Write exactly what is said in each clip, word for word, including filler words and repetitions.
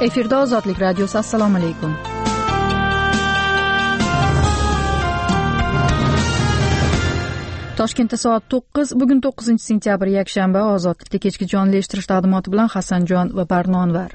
Efirda Ozodlik radiosi. Assalomu alaykum. Toshkentda soat to'qqiz, bugun to'qqizinchi sentyabr yakshanba. Ozodlikda kechki jonli eshittirish taqdimoti bilan Hasanjon va Barnonvar.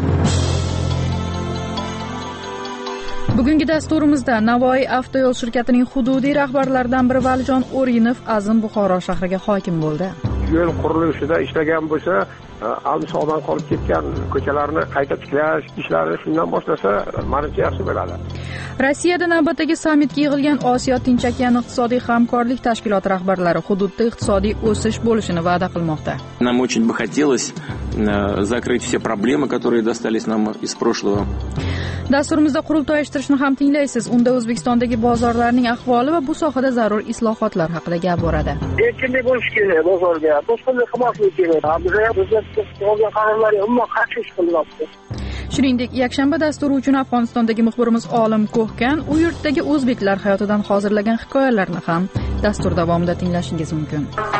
Bugungi dasturimizda Navoiy avtoyo'l shirkatining hududiy rahbarlaridan biri Valijon O'rinov Azim Buxoro shahriga hokim bo'ldi. Yo'l qurilishida ishlagan bo'lsa, almisoqdan qolib ketgan ko'chalarni qayta tiklash ishlarini shundan boshlasa, menimcha yaxshi bo'ladi. Rossiyada navbatdagi sammitga yig'ilgan Osiyo Tinch okean iqtisodiy hamkorlik tashkiloti rahbarlari hududda iqtisodiy o'sish bo'lishini va'da qilmoqda. Нам очень бы хотелось закрыть все проблемы, которые достались нам из прошлого. Dasturimizda qurultoy ishtirishni ham tinglaysiz. Unda O'zbekistondagi bozorlarning ahvoli va bu sohada zarur islohotlar haqida gap boradi. Erkinlik bo'lishi kerak bozorga. To'sqinlik qilmaslik kerak. Bizga bizga qarorlarga umuman qarshi ish qilyapti. Shuningdek, yakshanba dasturi uchun Afg'onistondagi muxbirimiz Olim Ko'hkan u yurtdagi o'zbeklar hayotidan hozirlagan hikoyalarni ham dastur davomida tinglashingiz mumkin.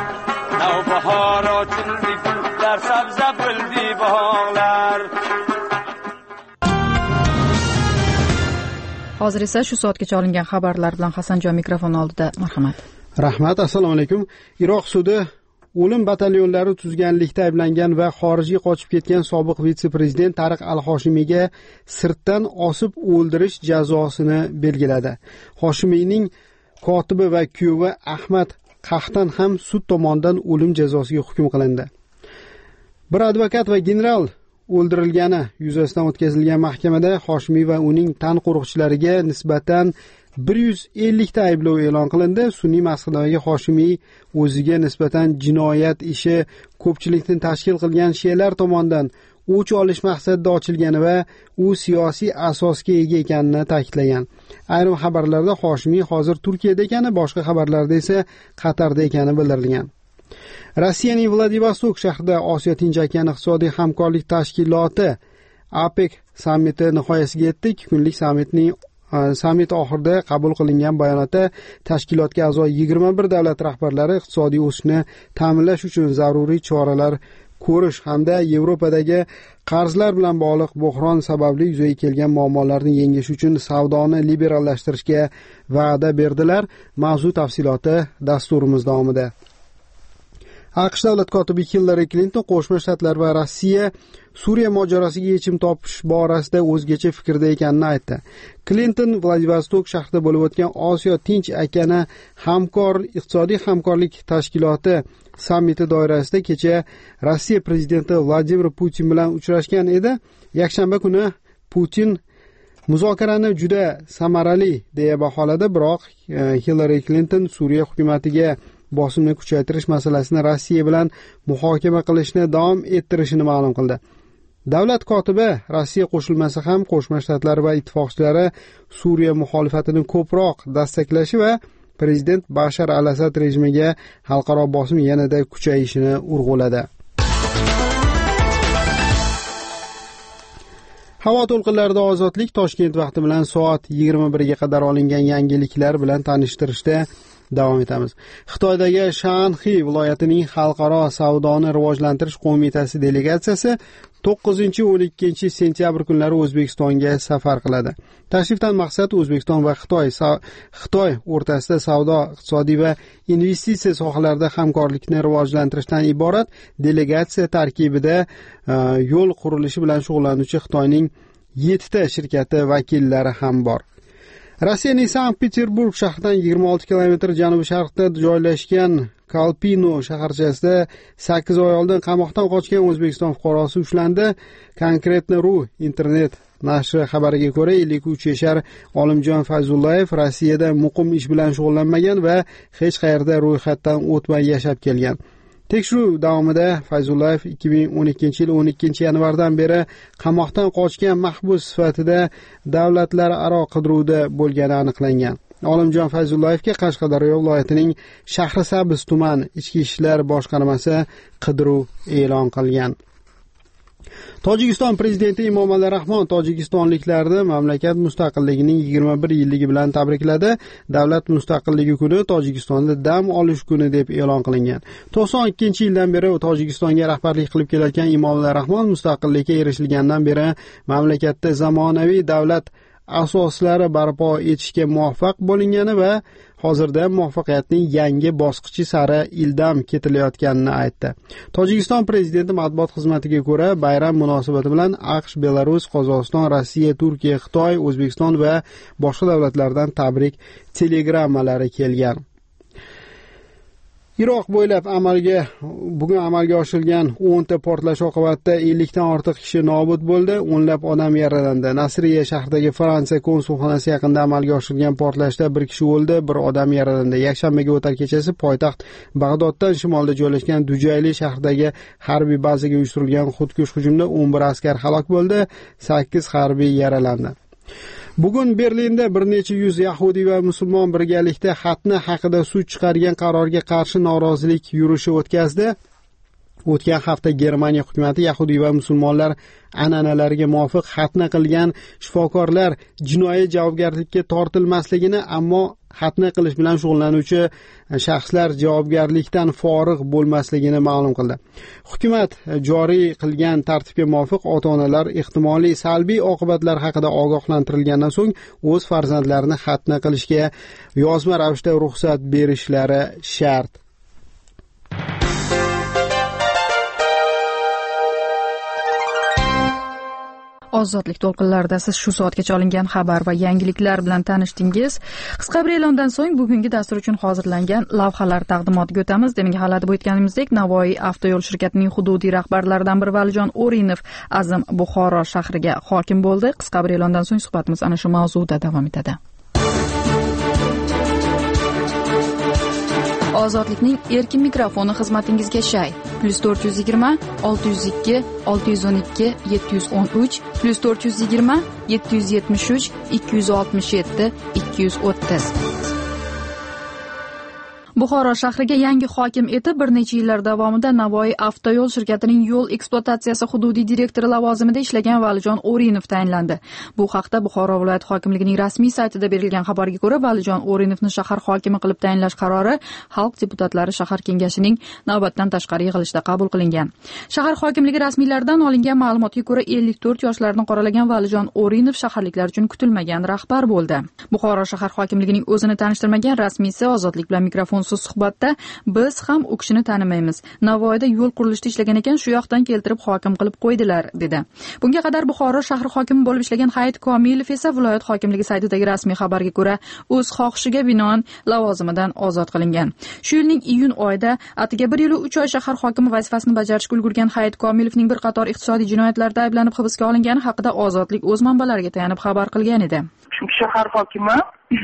Hozir esa shu soatgacha olingan xabarlar bilan Hasanjon mikrofon oldida. Marhamat. Rahmat. Assalomu alaykum. Iroq sudi o'lim batalyonlari tuzganlikda ayblangan va xorijga qochib ketgan sobiq vitse-prezident Tariq Al-Hoshimiyga sirtdan osib o'ldirish jazosini belgiladi. Hoshimiyning kotibi va kuyovi Ahmad Qahtan ham sud tomonidan o'lim jazosiga hukm qilindi. Bir advokat va general o'ldirilgani yuzasidan o'tkazilgan mahkamada Hoshimiy va uning tan qo'riqchilariga nisbatan bir yuz ellik ta ayblov e'lon qilindi. Sun'iy masxadagi Hoshimiy o'ziga nisbatan jinoyat ishi ko'pchilikni tashkil qilgan shialar tomonidan o'ch olish maqsadida ochilgani va u siyosiy asosga ega ekanini ta'kidlagan. Ayrim xabarlarda Hoshimiy hozir Turkiyada ekani, boshqa xabarlarda esa Qatarda ekani bildirilgan. Rossiyaning Vladivostok shahrida Osiyo Tinch okean iqtisodiy hamkorlik tashkiloti APEC sammiti nihoyasiga yetdi. ikki kunlik sammitning Sammit oxirida qabul qilingan bayonotda tashkilotga a'zo yigirma bir davlat rahbarlari iqtisodiy o'sishni ta'minlash uchun zaruriy choralar ko'rish hamda Yevropadagi qarzlar bilan bog'liq buhron sababli yuzaga kelgan muammolarni yengish uchun savdoni liberallashtirishga va'da berdilar. Mavzu tafsiloti dasturimiz davomida. AQSh davlat kotibi Hillary Clinton Qo'shma Shtatlar va Rossiya Suriya mojarosiga yechim topish borasida o'zgacha fikrda ekanini aytdi. Clinton Vladivostok shahrida bo'lib o'tgan Osiyo Tinch okeani hamkor iqtisodiy hamkorlik tashkiloti sammiti doirasida kecha Rossiya prezidenti Vladimir Putin bilan uchrashgan edi. Yakshanba kuni Putin muzokarani juda samarali deya baholadi, biroq Hillary Clinton Suriya hukumatiga bosimni kuchaytirish masalasini Rossiya bilan muhokama qilishni davom ettirishini ma'lum qildi. Davlat kotibi Rossiya qo'shilmasi ham Qo'shma Shtatlar va ittifoqchilari Suriya muxolifatini ko'proq dastaklashi va prezident Bashar al-Asad rejimiga xalqaro bosim yanada kuchayishini urg'uladi. Havo to'lqinlarida ozodlik Toshkent vaqti bilan soat yigirma birga qadar olingan yangiliklar bilan tanishtirishda davom etamiz. Xitoydagi Shanxi viloyatining xalqaro savdoni rivojlantirish qo'mitasi delegatsiyasi to'qqizinchi o'n ikkinchi sentyabr kunlari O'zbekistonga safar qiladi. Tashrifdan maqsad O'zbekiston va Xitoy Xitoy o'rtasida savdo, iqtisodiy va investitsiya sohalarida hamkorlikni rivojlantirishdan iborat. Delegatsiya tarkibida yo'l qurilishi bilan shug'ullanuvchi Xitoyning yettita shirkati vakillari ham bor. Rossiyaning Sankt-Peterburg shahridan yigirma olti kilometr janubi-sharqda joylashgan Kalpino shaharchasida sakkiz oy oldin qamoqdan qochgan O'zbekiston fuqarosi ushlandi. Konkretno.ru internet nashri xabariga ko'ra, ellik uch yashar Olimjon Fayzullayev Rossiyada muqim ish bilan shug'ullanmagan va hech qayerda ro'yxatdan o'tmay yashab kelgan. Tekshiruv davomida Fayzullayev ikki ming o'n ikkinchi yil o'n ikkinchi yanvardan beri qamoqdan qochgan mahbus sifatida davlatlararo qidiruvda bo'lgani aniqlangan. Olimjon Fayzullayevga Qashqadaryo viloyatining Shahrisabz tuman ichki ishlar boshqarmasi qidiruv e'lon qilgan. Tojikiston prezidenti Emomali Rahmon tojikistonliklarni mamlakat mustaqilligining yigirma bir yilligi bilan tabrikladi. Davlat mustaqilligi kuni Tojikistonda dam olish kuni deb e'lon qilingan. to'qson ikkinchi yildan beri Tojikistonga rahbarlik qilib kelayotgan Emomali Rahmon mustaqillikka erishilgandan beri mamlakatda zamonaviy davlat asoslari barpo etishga muvaffaq bo'lingani va hozirda muvaffaqiyatning yangi bosqichi sari ildam ketilayotganini aytdi. Tojikiston prezidenti matbuot xizmatiga ko'ra, bayram munosabati bilan AQSh, Belarus, Qozog'iston, Rossiya, Turkiya, Xitoy, O'zbekiston va boshqa davlatlardan tabrik telegrammalari kelgan. Iroq bo'ylab amalga bugun amalga oshirilgan o'nta portlash oqibatida ellikdan ortiq kishi nobud bo'ldi, o'nlab odam yaralandi. Nasriya shahridagi Fransiya konsulxonasi yaqinida amalga oshirilgan portlashda bir kishi o'ldi, bir odam yaralandi. Yakshanbaga o'tar kechasi poytaxt Bag'doddan shimolda joylashgan Dujayli shahridagi harbiy bazaga uyushtirilgan xudkush hujumda o'n bir askar halok bo'ldi, sakkiz harbiy yaralandi. Bugun Berlinda bir necha yuz yahudiy va musulmon birgalikda xatni haqida sud chiqargan qarorga qarshi norozilik yurishi o'tkazdi. O'tgan hafta Germaniya hukumati yahudiy va musulmonlar an'analariga muvofiq xatna qilgan shifokorlar jinoiy javobgarlikka tortilmasligini, ammo xatna qilish bilan shug'ullanuvchi shaxslar javobgarlikdan forig' bo'lmasligini ma'lum qildi. Hukumat joriy qilgan tartibga muvofiq ota-onalar ehtimoliy salbiy oqibatlar haqida ogohlantirilgandan so'ng o'z farzandlarini xatna qilishga yozma ravishda ruxsat berishlari shart. Ozodlik to'lqinlarida siz shu soatgacha olingan xabar va yangiliklar bilan tanishdingiz. Qisqa bir e'londan so'ng bugungi dastur uchun hozirlangan lavhalar taqdimotiga o'tamiz. Demak, g'alati bo'tganimizdek, Navoiy avtoyo'l shirkatining hududiy rahbarlaridan biri Valijon O'rinov Azim Buxoro shahriga hokim bo'ldi. Qisqa bir e'londan so'ng suhbatimiz ana shu mavzuda davom etadi. Ozodlikning erkin mikrofoni xizmatingizga shay. plus to'rt yuz yigirma olti yuz ikki olti yuz o'n ikki yetti yuz o'n uch plus to'rt yuz yigirma yetti yuz yetmish uch ikki yuz oltmish yetti ikki yuz o'ttiz. Buxoro shahriga yangi hokim etib bir necha yillar davomida Navoiy avtoyo'l shirkatining yo'l ekspluatatsiyasi hududiy direktori lavozimida ishlagan Valijon O'rinov tayinlandi. Bu haqda Buxoro viloyat hokimligining rasmiy saytida berilgan xabarga ko'ra, Valijon O'rinovni shahar hokimi qilib tayinlash qarori xalq deputatlari shahar kengashining navbatdan tashqari yig'ilishida qabul qilingan. Shahar hokimligi rasmiylaridan olingan ma'lumotga ko'ra, ellik to'rt yoshlarni qoralagan Valijon O'rinov shaharliklar uchun kutilmagan rahbar bo'ldi. Buxoro shahar hokimligining o'zini tanishtirmagan rasmiysi Ozodlik bilan mikrofon suhbatda biz ham u kishini tanimaymiz. Navoiyda yo'l qurilishida ishlagan ekan, shu yoqdan keltirib hokim qilib qo'ydilar, dedi. Bunga qadar Buxoro shahri hokimi bo'lib ishlagan Hayit Komilov esa viloyat hokimligi saytidagi rasmiy xabarga ko'ra o'z xohishiga binoan lavozimidan ozod qilingan. Shu yilning iyun oyida atiga bir yil uch oy shahar hokimi vazifasini bajarishga ulgurgan Hayit Komilovning bir qator iqtisodiy jinoyatlarda ayblanib hibsga olingani haqida Ozodlik o'z manbalariga tayanib xabar qilgan edi. Chunki shahar hokimi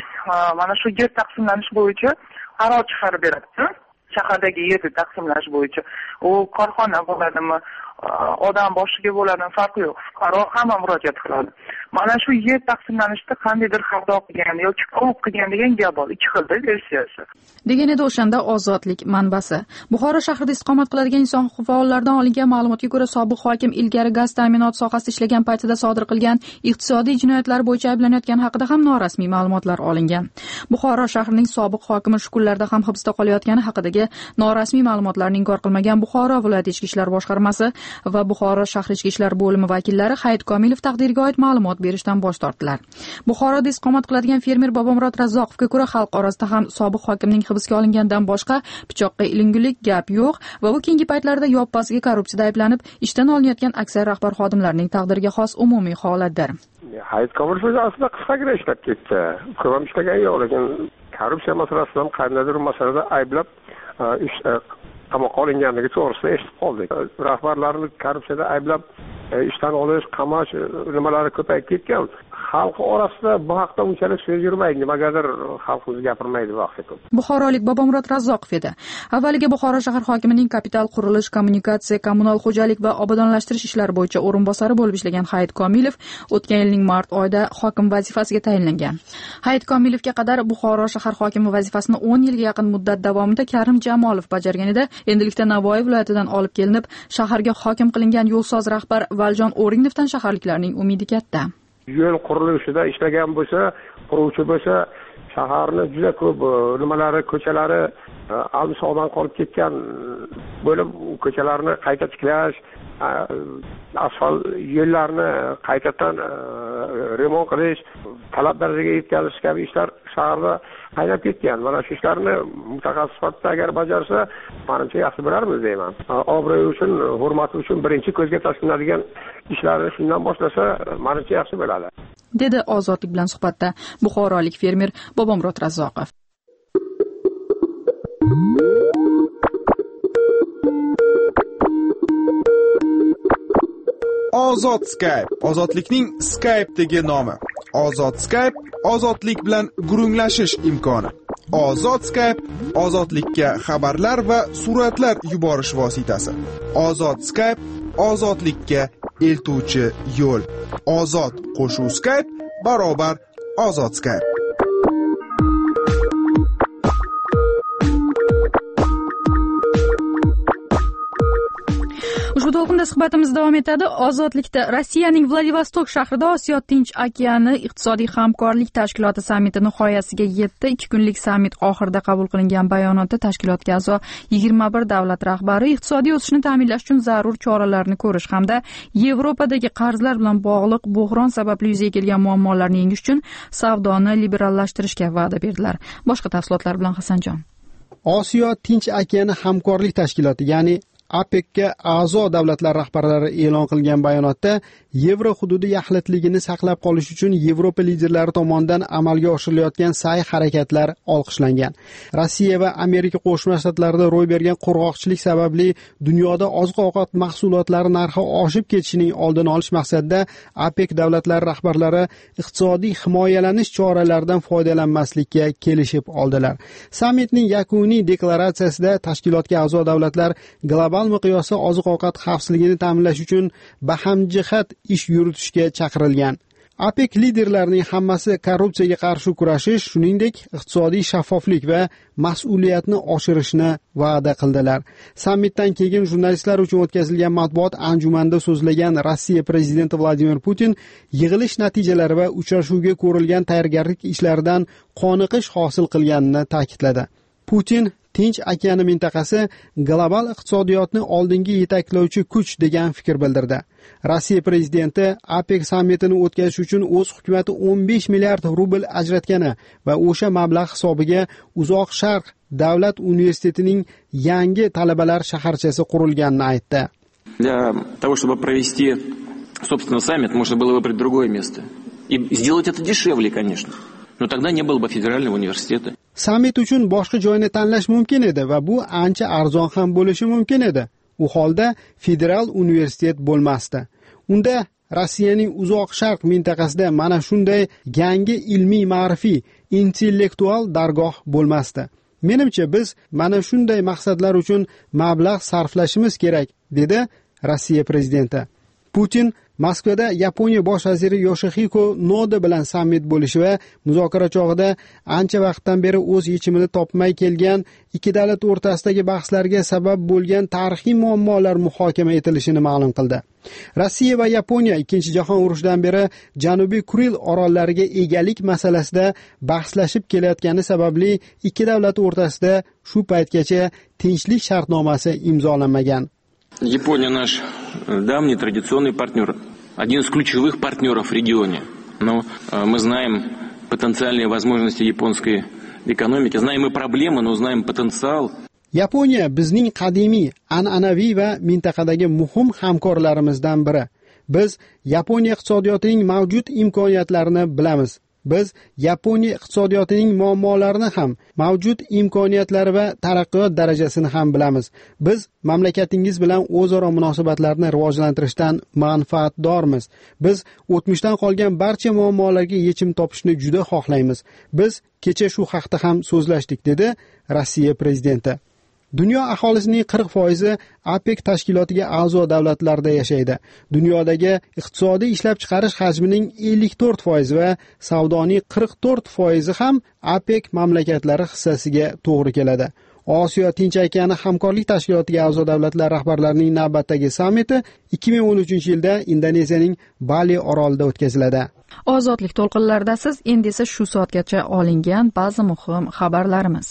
mana shu yer taqsimlanish bo'yicha qaror chiqarib beradi. Shahardagi yerni taqsimlash bo'yicha u korxona bo'ladimi, odam boshiga bo'ladimi, farqi yo'q. Fuqaro hamma murojaat qiladi. Mana shu yer taqsimlanishda qandaydir xato qilgan yoki ko'p qilgan degan gap bor. Ikki xilda versiyasi. Degan edi o'shanda Ozodlik manbasi. Buxoro shahrida istiqomat qiladigan inson huquq faollaridan olingan ma'lumotga ko'ra, sobiq hokim ilgari gaz ta'minoti sohasida ishlagan paytida sodir qilgan iqtisodiy jinoyatlar bo'yicha ayblanayotgani haqida ham norasmiy ma'lumotlar olingan. Buxoro shahrining sobiq hokimi shu kunlarda ham hibsda qolayotgani haqidagi norasmiy ma'lumotlarni inkor qilmagan Buxoro viloyat ichki ishlar boshqarmasi va Buxoro shahar ichki ishlar bo'limi vakillari Hayit Komilov taqdiriga oid ma'lumot berishdan bosh tortdilar. Buxoroda istiqomat qiladigan fermer Bobomurod Razzoqovga ko'ra, xalq orasida ham sobiq hokimning hibsga olingandan boshqa pichoqqa ilingulik gap yo'q va u keyingi paytlarda yoppasiga korrupsiyada ayblanib ishdan olinayotgan aksar rahbar xodimlarning taqdiriga xos umumiy holatdir. Hayit Komilov o'zi aslida qisqagina ishlab ketdi. Ko'p ishlagan yo'q, lekin korrupsiya masalasidan qandaydir masalada ayblab ish qamoqqa olinganligi to'g'risida eshitib qoldik. Rahbarlarni korrupsiyada ayblab ishdan olish, qamash nimalari ko'payib ketgan. xalq orasida bu haqda unchalik so'z yurmaydi, nimagadir xalqimiz gapirmaydi vaqti ko'p. Buxorolik Bobomurod Razzoqov edi. Avvaliga Buxoro shahar hokimining kapital qurilish, kommunikatsiya, kommunal xo'jalik va obodonlashtirish ishlari bo'yicha o'rinbosari bo'lib ishlagan Hayit Komilov o'tgan yilning mart oyida hokim vazifasiga tayinlangan. Hayit Komilovga qadar Buxoro shahar hokimi vazifasini o'n yilga yaqin muddat davomida Karim Jamolov bajargan edi. Endilikda Navoiy viloyatidan olib kelinib, shaharga hokim qilingan yo'lsoz rahbar Valjon O'rinovdan shaharliklarning umidi katta. Yo'l qurilishida ishlagan bo'lsa, quruvchi bo'lsa, shaharni juda ko'p nimalari, ko'chalari almisoqdan qolib ketgan bo'lib, ko'chalarni qayta tiklash, asfalt yo'llarni qaytadan remont qilish, talab darajaga yetkazish kabi ishlar shaharda qaynab ketgan. Mana shu ishlarni mutaxassis sifatida agar bajarsa, menimcha yaxshi bo'larmiz deyman. Obro'y uchun, hurmati uchun birinchi ko'zga tashlanadigan ishlarni shundan boshlasa, menimcha yaxshi bo'ladi. Dedi Ozodlik bilan suhbatda buxorolik fermer Bobomurod Razzoqov. Ozod Skype, ozodlikning Skype'dagi nomi. Ozod Skype, ozodlik bilan gurunglashish imkoni. Ozod Skype, ozodlikka xabarlar va suratlar yuborish vositasi. Ozod Skype, ozodlikka eltuvchi yo'l. Ozod qo'shuv Skype barobar Ozod Skype. Ushbu to'lqinda suhbatimiz davom etadi. Ozodlikda Rossiyaning Vladivostok shahrida Osiyo Tinch okeani iqtisodiy hamkorlik tashkiloti sammiti nihoyasiga yetdi. ikki kunlik sammit oxirida qabul qilingan bayonotda tashkilotga a'zo yigirma bir davlat rahbari iqtisodiy o'sishni ta'minlash uchun zarur choralarni ko'rish hamda Yevropadagi qarzlar bilan bog'liq buhron sababli yuzaga kelgan muammolarni yengish uchun savdoni liberallashtirishga va'da berdilar. Boshqa tafsilotlar bilan Hasanjon. Osiyo Tinch okeani hamkorlik tashkiloti, ya'ni APECga a'zo davlatlar rahbarlari e'lon qilgan bayonotda yevro hududi yaxlitligini saqlab qolish uchun Yevropa liderlari tomonidan amalga oshirilayotgan sa'y-harakatlar olqishlangan. Rossiya va Amerika Qo'shma Shtatlarida ro'y bergan qurg'oqchilik sababli dunyoda oziq-ovqat mahsulotlari narxi oshib ketishining oldini olish maqsadida APEC davlatlari rahbarlari iqtisodiy himoyalanish choralaridan foydalanmaslikka kelishib oldilar. Sammitning yakuniy deklaratsiyasida tashkilotga a'zo davlatlar global miqyosda oziq-ovqat xavfsizligini ta'minlash uchun bahamjihat ish yuritishga chaqirilgan. APEC liderlarining hammasi korrupsiyaga qarshi kurashish, shuningdek, iqtisodiy shaffoflik va mas'uliyatni oshirishni va'da qildilar. Sammitdan keyin jurnalistlar uchun o'tkazilgan matbuot anjumanida so'zlagan Rossiya prezidenti Vladimir Putin yig'ilish natijalari va uchrashuvga ko'rilgan tayyorgarlik ishlaridan qoniqish hosil qilganini ta'kidladi. Putin Tinch okeani mintaqasi global iqtisodiyotni oldinga yetaklovchi kuch degan fikr bildirdi. Rossiya prezidenti APEC sammitini o'tkazish uchun o'z hukumati o'n besh milliard rubl ajratgani va o'sha mablag' hisobiga Uzoq Sharq davlat universitetining yangi talabalar shaharchasi qurilganini aytdi. Для того, чтобы провести, собственно, саммит, можно было выбрать другое место. И сделать это дешевле, конечно. Но тогда не было бы федерального университета. Sammit uchun boshqa joyni tanlash mumkin edi va bu ancha arzon ham bo'lishi mumkin edi. U holda federal universitet bo'lmasdi. Unda Rossiyaning Uzoq Sharq mintaqasida mana shunday yangi ilmiy ma'rifiy, intellektual dargoh bo'lmasdi. Menimcha biz mana shunday maqsadlar uchun mablag' sarflashimiz kerak, dedi Rossiya prezidenti. Putin Moskvada Yaponiya bosh vaziri Yoshihiko Noda bilan sammit bo'lishi va muzokara chog'ida ancha vaqtdan beri o'z yechimini topmay kelgan ikki davlat o'rtasidagi bahslarga sabab bo'lgan tarixiy muammolar muhokama etilishini ma'lum qildi. Rossiya va Yaponiya ikkinchi jahon urushidan beri Janubiy Kuril orollariga egalik masalasida bahslashib kelayotgani sababli ikki davlat o'rtasida shu paytgacha tinchlik shartnomasi imzolanmagan. Япония наш давний традиционный партнер, один из ключевых партнеров в регионе. Но мы знаем потенциальные возможности японской экономики, знаем и проблемы, но знаем потенциал. Yaponiya bizning qadimiy, an'anaviy va mintaqadagi muhim hamkorlarimizdan biri. Biz Yaponiya iqtisodiyotining mavjud imkoniyatlarini bilamiz. Biz Yaponiya iqtisodiyotining muammolarini ham, mavjud imkoniyatlari va taraqqiyot darajasini ham bilamiz. Biz mamlakatingiz bilan o'zaro munosabatlarni rivojlantirishdan manfaatdormiz. Biz o'tmishdan qolgan barcha muammolarga yechim topishni juda xohlaymiz. Biz kecha shu haqda ham so'zlashdik, dedi Rossiya prezidenti. Dunyo aholisining qirq foizi OPEC tashkilotiga a'zo davlatlarda yashaydi. Dunyodagi iqtisodiy ishlab chiqarish hajmining ellik to'rt foizi va savdoning qirq to'rt foizi ham OPEC mamlakatlari hissasiga to'g'ri keladi. Osiyo Tinch okeani hamkorlik tashkilotiga a'zo davlatlar rahbarlarining navbatdagi sammiti ikki ming o'n uchinchi yilda Indoneziyaning Bali orolida o'tkaziladi. Ozodlik to'lqinlarida siz endi esa shu soatgacha olingan ba'zi muhim xabarlarimiz.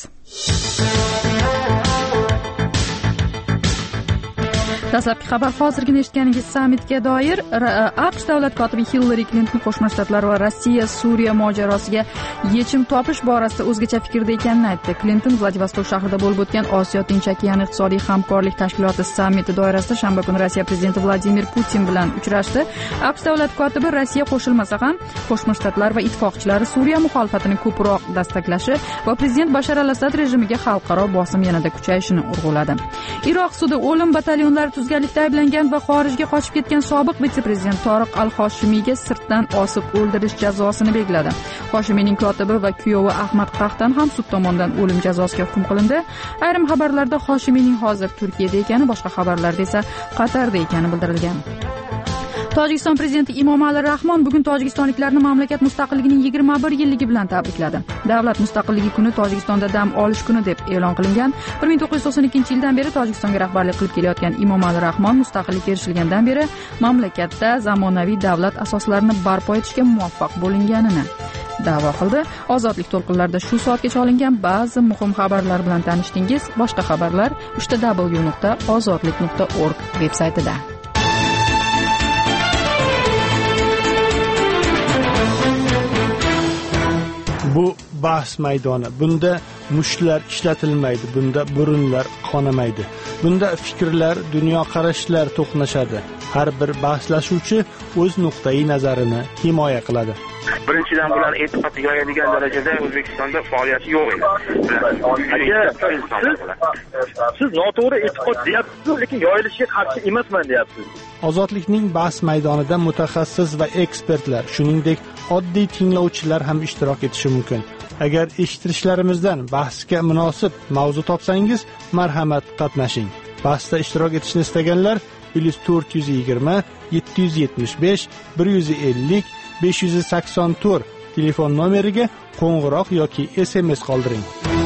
Dastlabki xabar hozirgina eshitganingiz sammitga doir AQSh davlat kotibi Hillary Clinton Qo'shma Shtatlar va Rossiya Suriya mojarosiga yechim topish borasida o'zgacha fikrda ekanini aytdi. Clinton Vladivostok shahrida bo'lib o'tgan Osiyo Tinch okeani iqtisodiy hamkorlik tashkiloti sammiti doirasida shanba kuni Rossiya prezidenti Vladimir Putin bilan uchrashdi. AQSh davlat kotibi Rossiya qo'shilmasa ham Qo'shma Shtatlar va ittifoqchilari Suriya muxolifatini ko'proq dastaklashi va prezident Bashar al-Asad rejimiga xalqaro bosim yanada kuchayishini urg'uladi. Iroq sudi o'lim batalyonlari tuzganlikda ayblangan va xorijga qochib ketgan sobiq vitse-prezident Toriq al-Hoshimiyga sirtdan osib o'ldirish jazosini belgiladi. Hoshimiyning kotibi va kuyovi Ahmad Qahtan ham sud tomonidan o'lim jazosiga hukm qilindi. Ayrim xabarlarda Hoshimiyning hozir Turkiyada ekani, boshqa xabarlarda esa Qatarda ekani bildirilgan. Tojikiston prezidenti Emomali Rahmon bugun tojikistonliklarni mamlakat mustaqilligining yigirma bir yilligi bilan tabrikladi. Davlat mustaqilligi kuni Tojikistonda dam olish kuni deb e'lon qilingan. bir ming to'qqiz yuz to'qson ikkinchi yildan beri Tojikistonga rahbarlik qilib kelayotgan Emomali Rahmon mustaqillik erishilgandan beri mamlakatda zamonaviy davlat asoslarini barpo etishga muvaffaq bo'linganini da'vo qildi. Ozodlik to'lqinlarida shu soatgacha olingan ba'zi muhim xabarlar bilan tanishdingiz. Boshqa xabarlar uchta w nuqta ozodlik nuqta org veb-saytida. Bu bahs maydoni. Bunda mushlar ishlatilmaydi, bunda burunlar qonamaydi. Bunda fikrlar, dunyoqarashlar to'qnashadi. Har bir bahslashuvchi o'z nuqtai nazarini himoya qiladi. Birinchidan bular e'tiqod yoyadigan darajada O'zbekistonda faoliyati yo'q edi. Siz noto'g'ri e'tiqod deyapsiz, lekin yoyilishiga qarshi emasman deyapsiz. Ozodlikning bahs maydonida mutaxassis va ekspertlar, shuningdek oddiy tinglovchilar ham ishtirok etishi mumkin. Agar eshittirishlarimizdan bahsga munosib mavzu topsangiz, marhamat qatnashing. Bahsda ishtirok etishni istaganlar plus to'rt yuz yigirma yetti yuz yetmish besh bir yuz ellik besh yuz sakson to'rt telefon nomeriga qo'ng'iroq yoki S M S qoldiring.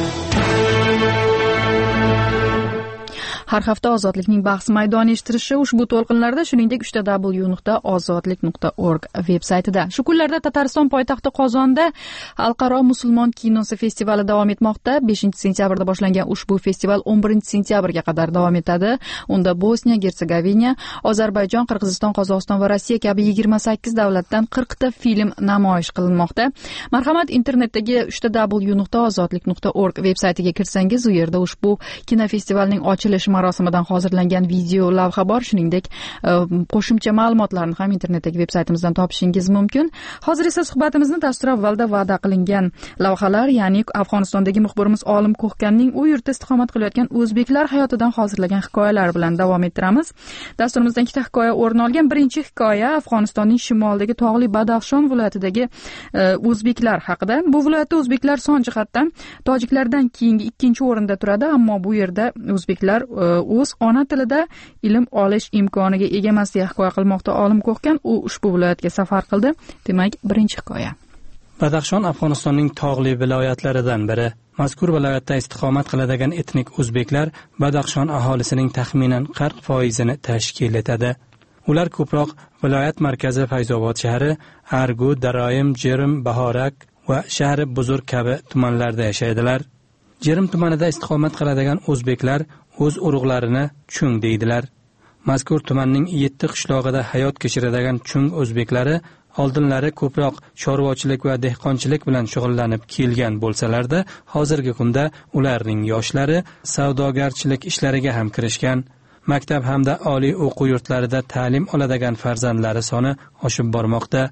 Har hafta ozodlikning bahs maydoni eshittirishi ushbu to'lqinlarda, shuningdek uchta w nuqta ozodlik nuqta org veb-saytida. Shu kunlarda Tatariston poytaxti Qozonda Xalqaro musulmon kinosi festivali davom etmoqda. beshinchi sentyabrda boshlangan ushbu festival o'n birinchi sentyabrga qadar davom etadi. Unda Bosniya, Gersegovina, Ozarbayjon, Qirg'iziston, Qozog'iston va Rossiya kabi yigirma sakkiz davlatdan qirqta film namoyish qilinmoqda. Marhamat, internetdagi uchta w nuqta ozodlik nuqta org veb-saytiga kirsangiz, u yerda ushbu kinofestivalning ochilish marosimidan hozirlangan video lavha bor, shuningdek qo'shimcha ma'lumotlarni ham internetdagi veb-saytimizdan topishingiz mumkin. Hozir esa suhbatimizni dastur avvalda va'da qilingan lavhalar, ya'ni Afg'onistondagi muxbirimiz Olim Ko'hkanning u yurtda istiqomat qilayotgan o'zbeklar hayotidan hozirlagan hikoyalar bilan davom ettiramiz. Dasturimizdan ikkita hikoya o'rin olgan. Birinchi hikoya Afg'onistonning shimolidagi tog'li Badaxshon viloyatidagi o'zbeklar haqida. Bu viloyatda o'zbeklar son jihatdan tojiklardan keyingi ikkinchi o'rinda turadi, ammo bu yerda o'zbeklar o'z ona tilida ilm olish imkoniga ega emas deya hikoya qilmoqda Olim Ko'hkan. U ushbu viloyatga safar qildi. Demak, birinchi hikoya. Badaxshon Afg'onistonning tog'li viloyatlaridan biri. Mazkur viloyatda istiqomat qiladigan etnik o'zbeklar Badaxshon aholisining taxminan qirq foizini tashkil etadi. Ular ko'proq viloyat markazi Fayzobod shahri, Argu, Daroyim, Jerim, Bahorak va shahri Buzur kabi tumanlarda yashaydilar. Jerim tumanida istiqomat qiladigan o'zbeklar o'z urug'larini chung deydilar. Mazkur tumanning yetti qishlog'ida hayot kechiradigan chung o'zbeklari oldinlari ko'proq chorvachilik va dehqonchilik bilan shug'ullanib kelgan bo'lsalarda, hozirgi kunda ularning yoshlari savdogarchilik ishlariga ham kirishgan. Maktab hamda oliy o'quv yurtlarida ta'lim oladigan farzandlari soni oshib bormoqda.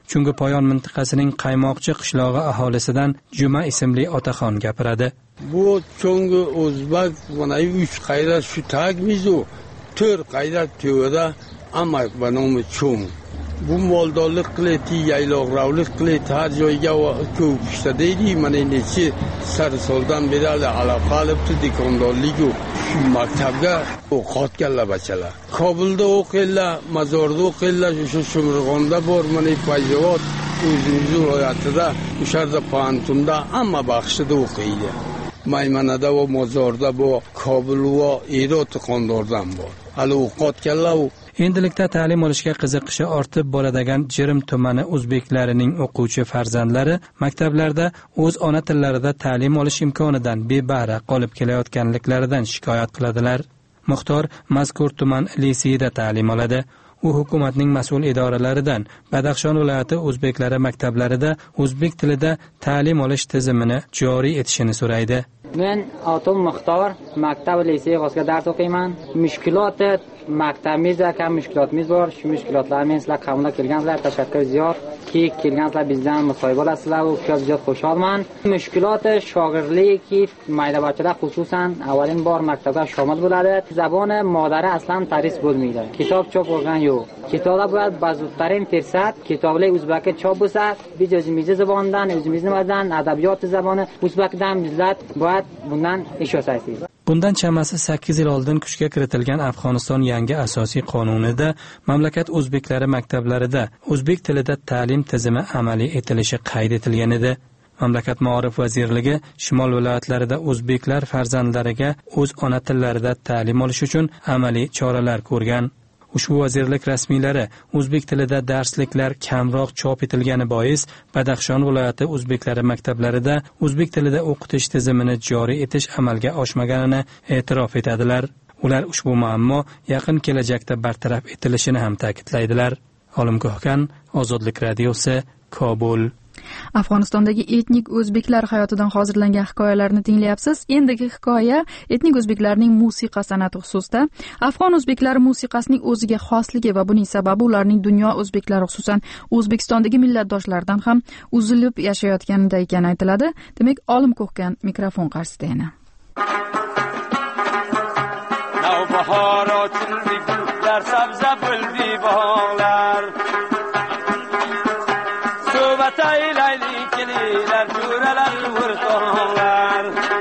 Chungipoyon mintaqasining Qaymoqchi qishlog'i aholisidan Juma ismli otaxon gapiradi. Bu cho'ngi o'zbak mana uch qayda shu tag mizu to'rt qayda to'ra amma banomi cho'ng. Bu moldorlik qiladi, yayloqravlik qiladi, har joyga ko'p ishtadaydi. Mana nechi sar soldan beri aloqa qilibdi dikondorligu. Shu maktabga o'qiyotganlar bachalar. Kobulda o'qiylar, Mazorda o'qiylar, shu Shumirg'onda bor, mana Fayzavod o'zimiz viloyatida, o'sha yerda Pantumda hamma baxshida o'qiydi. Maymanada va Mazorda bu Kobul va Erot qondordan bor. Hali o'qiyotganlar. Endilikda ta'lim olishga qiziqishi ortib boradigan Jirim tumani o'zbeklarining o'quvchi farzandlari maktablarda o'z ona tillarida ta'lim olish imkonidan bebahra qolib kelayotganliklaridan shikoyat qiladilar. Muxtor mazkur tuman liseyida ta'lim oladi. U hukumatning mas'ul idoralaridan Badaxshon viloyati o'zbeklari maktablarida o'zbek tilida ta'lim olish tizimini joriy etishini so'raydi. Men Atom Muxtor maktab lisey xosga dars o'qiyman. Mushkulot maktabimizda kam mushkulotimiz bor. Shu mushkulotlarni men sizlar qabul qilgansizlar, tashakkur ziyod ki kelgansizlar bizdan musohiba olasizlar va ko'p ziyod xursandman. Mushkulot shogirdligi mayda bachchalar xususan avvalin bor maktabga shomil bo'ladi. Zaboni modari aslan tadris bo'lmaydi. Kitob chop bo'lgan yo'q. Kitoblar bo'lar bazutarin fursat, kitoblar o'zbekcha chop bo'lsa, biz o'zimizning zabondan, o'zimizning mazdan, adabiyot zaboni o'zbekdan millat bo'lar bundan ish yasaysiz. Bundan chamasi sakkiz yil oldin kuchga kiritilgan Afg'oniston yangi asosiy qonunida mamlakat o'zbeklari maktablarida o'zbek tilida ta'lim tizimi amaliy etilishi qayd etilgan edi. Mamlakat Ma'rif vazirligi shimol viloyatlarida o'zbeklar farzandlariga o'z ona tillarida ta'lim olish uchun amaliy choralar ko'rgan. Ushbu vazirlik rasmiylari o'zbek tilida darsliklar kamroq chop etilgani bois Badaxshon viloyati o'zbeklari maktablarida o'zbek tilida o'qitish tizimini joriy etish amalga oshmaganini e'tirof etadilar. Ular ushbu muammo yaqin kelajakda bartaraf etilishini ham ta'kidlaydilar. Olimgohkan, Ozodlik radiosi, Kobul. Afg'onistondagi etnik o'zbeklar hayotidan hozirlangan hikoyalarni tinglayapsiz. Endigi hikoya etnik o'zbeklarning musiqa san'ati xususida. Afg'on o'zbeklari musiqasining o'ziga xosligi va buning sababi ularning dunyo o'zbeklari xususan O'zbekistondagi millatdoshlaridan ham uzilib yashayotganida ekani aytiladi. Demak, olim ko'kkan mikrofon qarshisida yana. Navbahor ochildi gullar, sabza bo'ldi bog'lar. Suvataylayli kelilar, jo'ralar o'rtoqlar.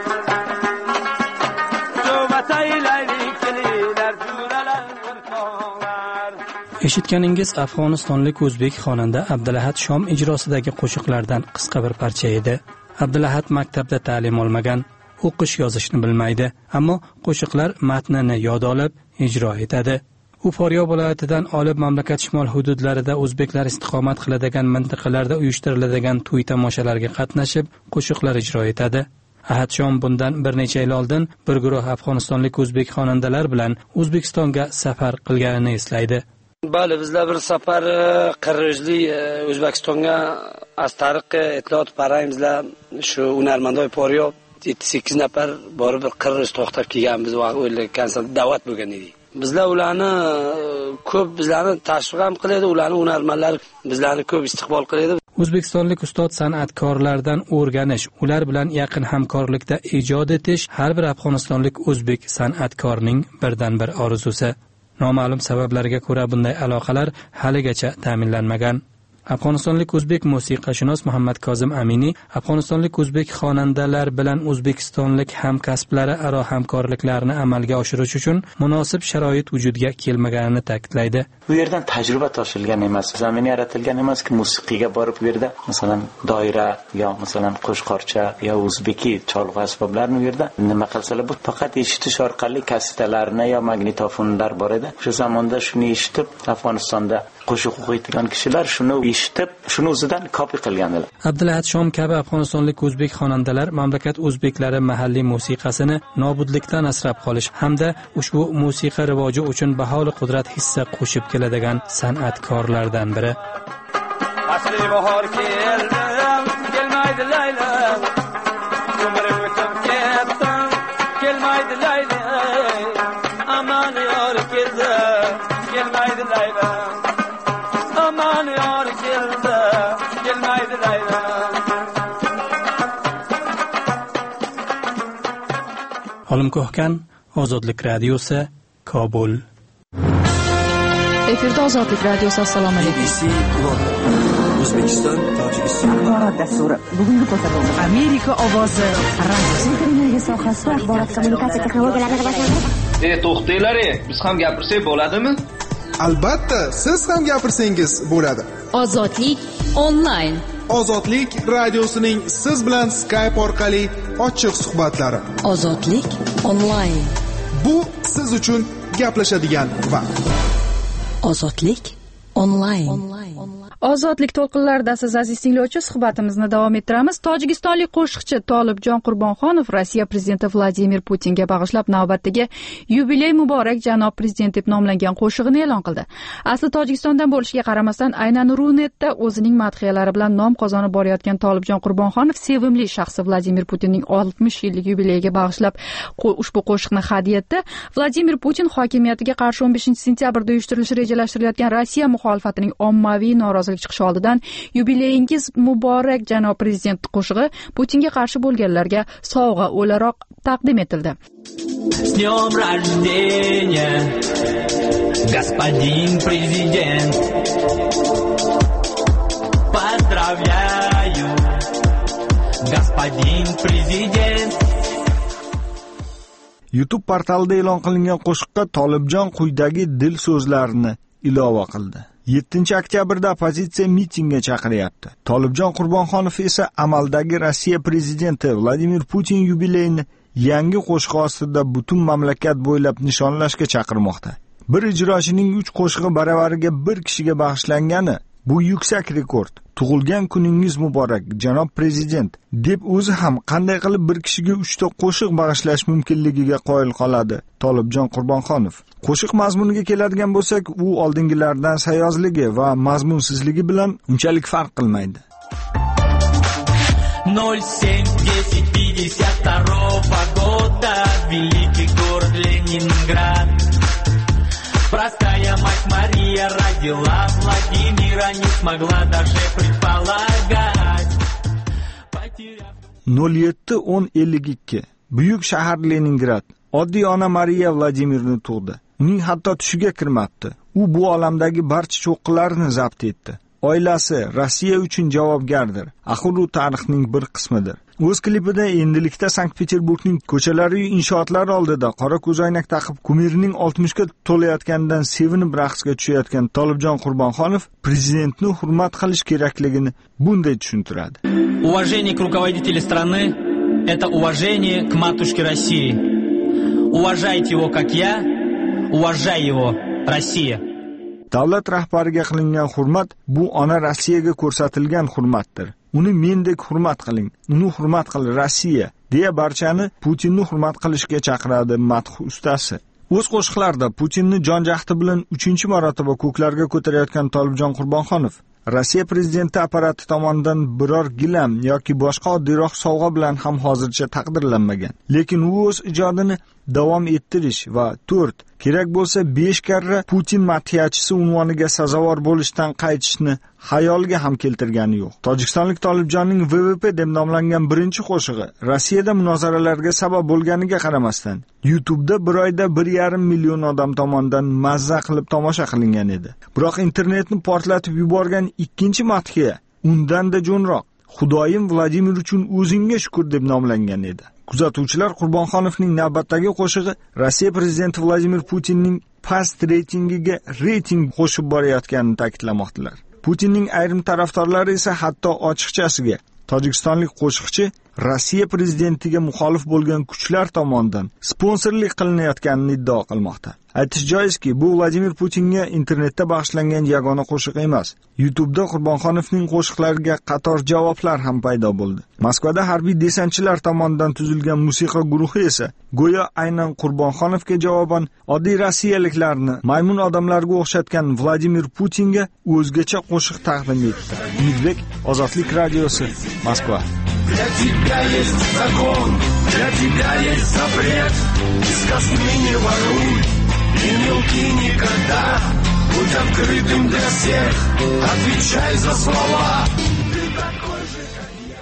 Suvataylayli kelilar, jo'ralar o'rtoqlar. Eshitganingiz Afg'onistonlik o'zbek xonanda Abdulahat Shom ijrosidagi qo'shiqlardan qisqa bir parcha edi. Abdulahat maktabda ta'lim olmagan, o'qish yozishni bilmaydi, ammo qo'shiqlar matnini yod olib ijro etadi. U Faryob viloyatidan olib mamlakat shimol hududlarida o'zbeklar istiqomat qiladigan mintaqalarda uyushtiriladigan to'y tomoshalarga qatnashib, qo'shiqlar ijro etadi. Ahadshom bundan bir necha yil oldin bir guruh afg'onistonlik o'zbek xonandalar bilan O'zbekistonga safar qilganini eslaydi. Bali, bizlar bir safar qirg'izli O'zbekistonga az tariq itlot paraymizlar, shu hunarmandoy Faryob yetti sakkiz nafar borib bir qirg'iz to'xtab kelganmiz va o'ylagansa da'vat bo'lgan edi. Bizlar ularni ko'p bizlarni tashviq ham qiladi, ularning hunarmandlari bizlarni ko'p istiqbol qiladi. O'zbekistonlik ustod san'atkorlardan o'rganish, ular bilan yaqin hamkorlikda ijod etish har bir afg'onistonlik o'zbek san'atkorning birdan bir orzusi. Noma'lum sabablarga ko'ra bunday aloqalar haligacha ta'minlanmagan. Afg'onistonlik o'zbek musiqashunos Muhammad Kozim Amini Afg'onistonlik o'zbek xonandalar bilan o'zbekistonlik hamkasblari aro hamkorliklarni amalga oshirish uchun munosib sharoit vujudga kelmaganini ta'kidlaydi. Bu yerdan tajriba toshilgan emas, zamin yaratilgan emaski, musiqiga borib bu yerda masalan doira yo masalan qo'shqorcha yo o'zbeki cholg'u asboblarni bu yerda nima qilsalar, bu faqat eshitish orqali kassetalarni yo magnitofonlar bor edi. O'sha zamonda shuni eshitib Afg'onistonda qo'shiq o'qiydigan kishilar shuni eshitib, shuni o'zidan kopi qilganlar. Abdulahat Shom kabi afg'onistonlik o'zbek xonandalar mamlakat o'zbeklari mahalliy musiqasini nobudlikdan asrab qolish hamda ushbu musiqa rivoji uchun baholi qudrat hissa qo'shib keladigan san'atkorlardan biri. Asli bahor keldi, kelmaydi Layla. Umrim o'tib ketdi, kelmaydi Layla. Aman yor keldi, kelmaydi Layla. Aman yor keldi, Halim Ko'hkan, Ozodlik radiosi, Kobul. Efirda Ozodlik radiosi. Assalomu alaykum. O'zbekiston, Tojikiston axborot dasturi. Bugungi ko'rsatuv Amerika ovozi radiosi. Televiziya sohasida axborot kommunikatsiya texnologiyalarini rivojlantirish. E, to'xtanglar, biz ham gapirsak bo'ladimi? Albatta, siz ham gapirsangiz bo'ladi. Ozodlik onlayn. Ozodlik radiosining siz bilan Skype orqali ochiq suhbatlari. Ozodlik onlayn. Bu siz uchun gaplashadigan vaqt. Ozodlik onlayn. Ozodlik to'lqinlarida siz aziz tinglovchi suhbatimizni davom ettiramiz. Tojikistonlik qo'shiqchi Tolibjon Qurbonxonov Rossiya prezidenti Vladimir Putinga bag'ishlab navbatdagi yubiley muborak janob prezident deb nomlangan qo'shig'ini e'lon qildi. Asli Tojikistondan bo'lishiga qaramasdan aynan Runetda o'zining madhiyalari bilan nom qozonib borayotgan Tolibjon Qurbonxonov sevimli shaxsi Vladimir Putinning oltmish yillik yubileyiga bag'ishlab ushbu qo'shiqni hadya etdi. Vladimir Putin hokimiyatiga qarshi o'n beshinchi sentyabrda uyushtirilishi rejalashtirilayotgan Rossiya muxolifatining ommaviy norozilik chiqishi oldidan yubileyingiz muborak janob prezident qo'shig'i Putinga qarshi bo'lganlarga sovg'a o'laroq taqdim etildi. С днем рождения, господин президент. Поздравляю, господин президент. YouTube portalida e'lon qilingan qo'shiqqa Tolibjon quyidagi dil so'zlarini ilova qildi. yettinchi oktyabrda opozitsiya mitingga chaqiryapti. Tolibjon Qurbonxonov esa amaldagi Rossiya prezidenti Vladimir Putin yubileyini yangi qo'shiq ostida butun mamlakat bo'ylab nishonlashga chaqirmoqda. Bir ijrochining uch qo'shig'i baravariga bir kishiga bag'ishlangani bu yuksak rekord. Tug'ilgan kuningiz muborak, janob prezident, deb o'zi ham qanday qilib bir kishiga uchta qo'shiq bag'ishlash mumkinligiga qoyil qoladi Tolibjon Qurbonxonov. Qo'shiq mazmuniga keladigan bo'lsak, u oldingilardan sayozligi va mazmunsizligi bilan unchalik farq qilmaydi. ноль семь десять пятьдесят второго года, великий город Ленинград. Простая мать Мария родила Владимира, не смогла даже предполагать. nol yetti o'n ellik ikki Buyuk shahar Leningrad. Oddiy ona Mariya Vladimirni tug'di. Uning hatto tushiga kirmabdi. U bu olamdagi barcha cho'qqilarni zabt etdi. Oilasi Rossiya uchun javobgardir. Axir u tarixning bir qismidir. O'z klipida endilikda Sankt-Peterburgning ko'chalari va inshootlari oldida qora ko'zoynak taqib kumirning oltmishga to'layotganidan sevinib raqsga tushayotgan Tolibjon Qurbonxonov prezidentni hurmat qilish kerakligini bunday tushuntiradi. Уважение к руководителю страны — это уважение к матушке России. Уважайте его, как я, уважай его, Россия. Davlat rahbariga qilingan hurmat bu ona Rossiyaga ko'rsatilgan hurmatdir. Uni mendek hurmat qiling, uni hurmat qil Rossiya, deya barchani Putinni hurmat qilishga chaqiradi madh ustasi. O'z qo'shiqlarida Putinni jon-jahdi bilan uchinchi marotaba ko'klarga ko'tarayotgan Tolibjon Qurbonxonov Rossiya prezidenti apparati tomonidan biror gilam yoki boshqa oddiyroq sovg'a bilan ham hozircha taqdirlanmagan. Lekin u o'z ijodini davom ettirish va to'rt kerak bo'lsa besh karra Putin madhiyachisi unvoniga sazovor bo'lishdan qaytishni xayolga ham keltirgani yo'q. Tojikistonlik Tolibjonning V V P deb nomlangan birinchi qo'shig'i Rossiyada munozaralarga sabab bo'lganiga qaramasdan YouTube'da bir oyda bir yarim million odam tomonidan mazza qilib tomosha qilingan edi. Biroq internetni portlatib yuborgan ikkinchi madhiya undan-da jo'nroq. Xudoyim Vladimir uchun o'zingga shukr deb nomlangan edi. Kuzatuvchilar Qurbonxonovning navbatdagi qo'shig'i Rossiya prezidenti Vladimir Putinning past reytingiga reyting qo'shib borayotganini ta'kidlamoqdalar. Putinning ayrim tarafdorlari esa hatto ochiqchasiga tojikistonlik qo'shiqchi Rossiya prezidentiga muxolif bo'lgan kuchlar tomonidan sponsorlik qilinayotganini iddao qilmoqda. Aytish joizki, bu Vladimir Putinga internetda bag'ishlangan yagona qo'shiq emas. YouTube'da Qurbonxonovning qo'shiqlariga qator javoblar ham paydo bo'ldi. Moskvada harbiy desantchilar tomonidan tuzilgan musiqa guruhi esa go'yo aynan Qurbonxonovga javoban oddiy rossiyaliklarni maymun odamlarga o'xshatgan Vladimir Putinga o'zgacha qo'shiq taqdim etdi. Umidbek, Ozodlik radiosi, Moskva. Для тебя есть закон, для тебя есть запрет. Из казны не воруй и не лги никогда. Будь открытым для всех, отвечай за слова.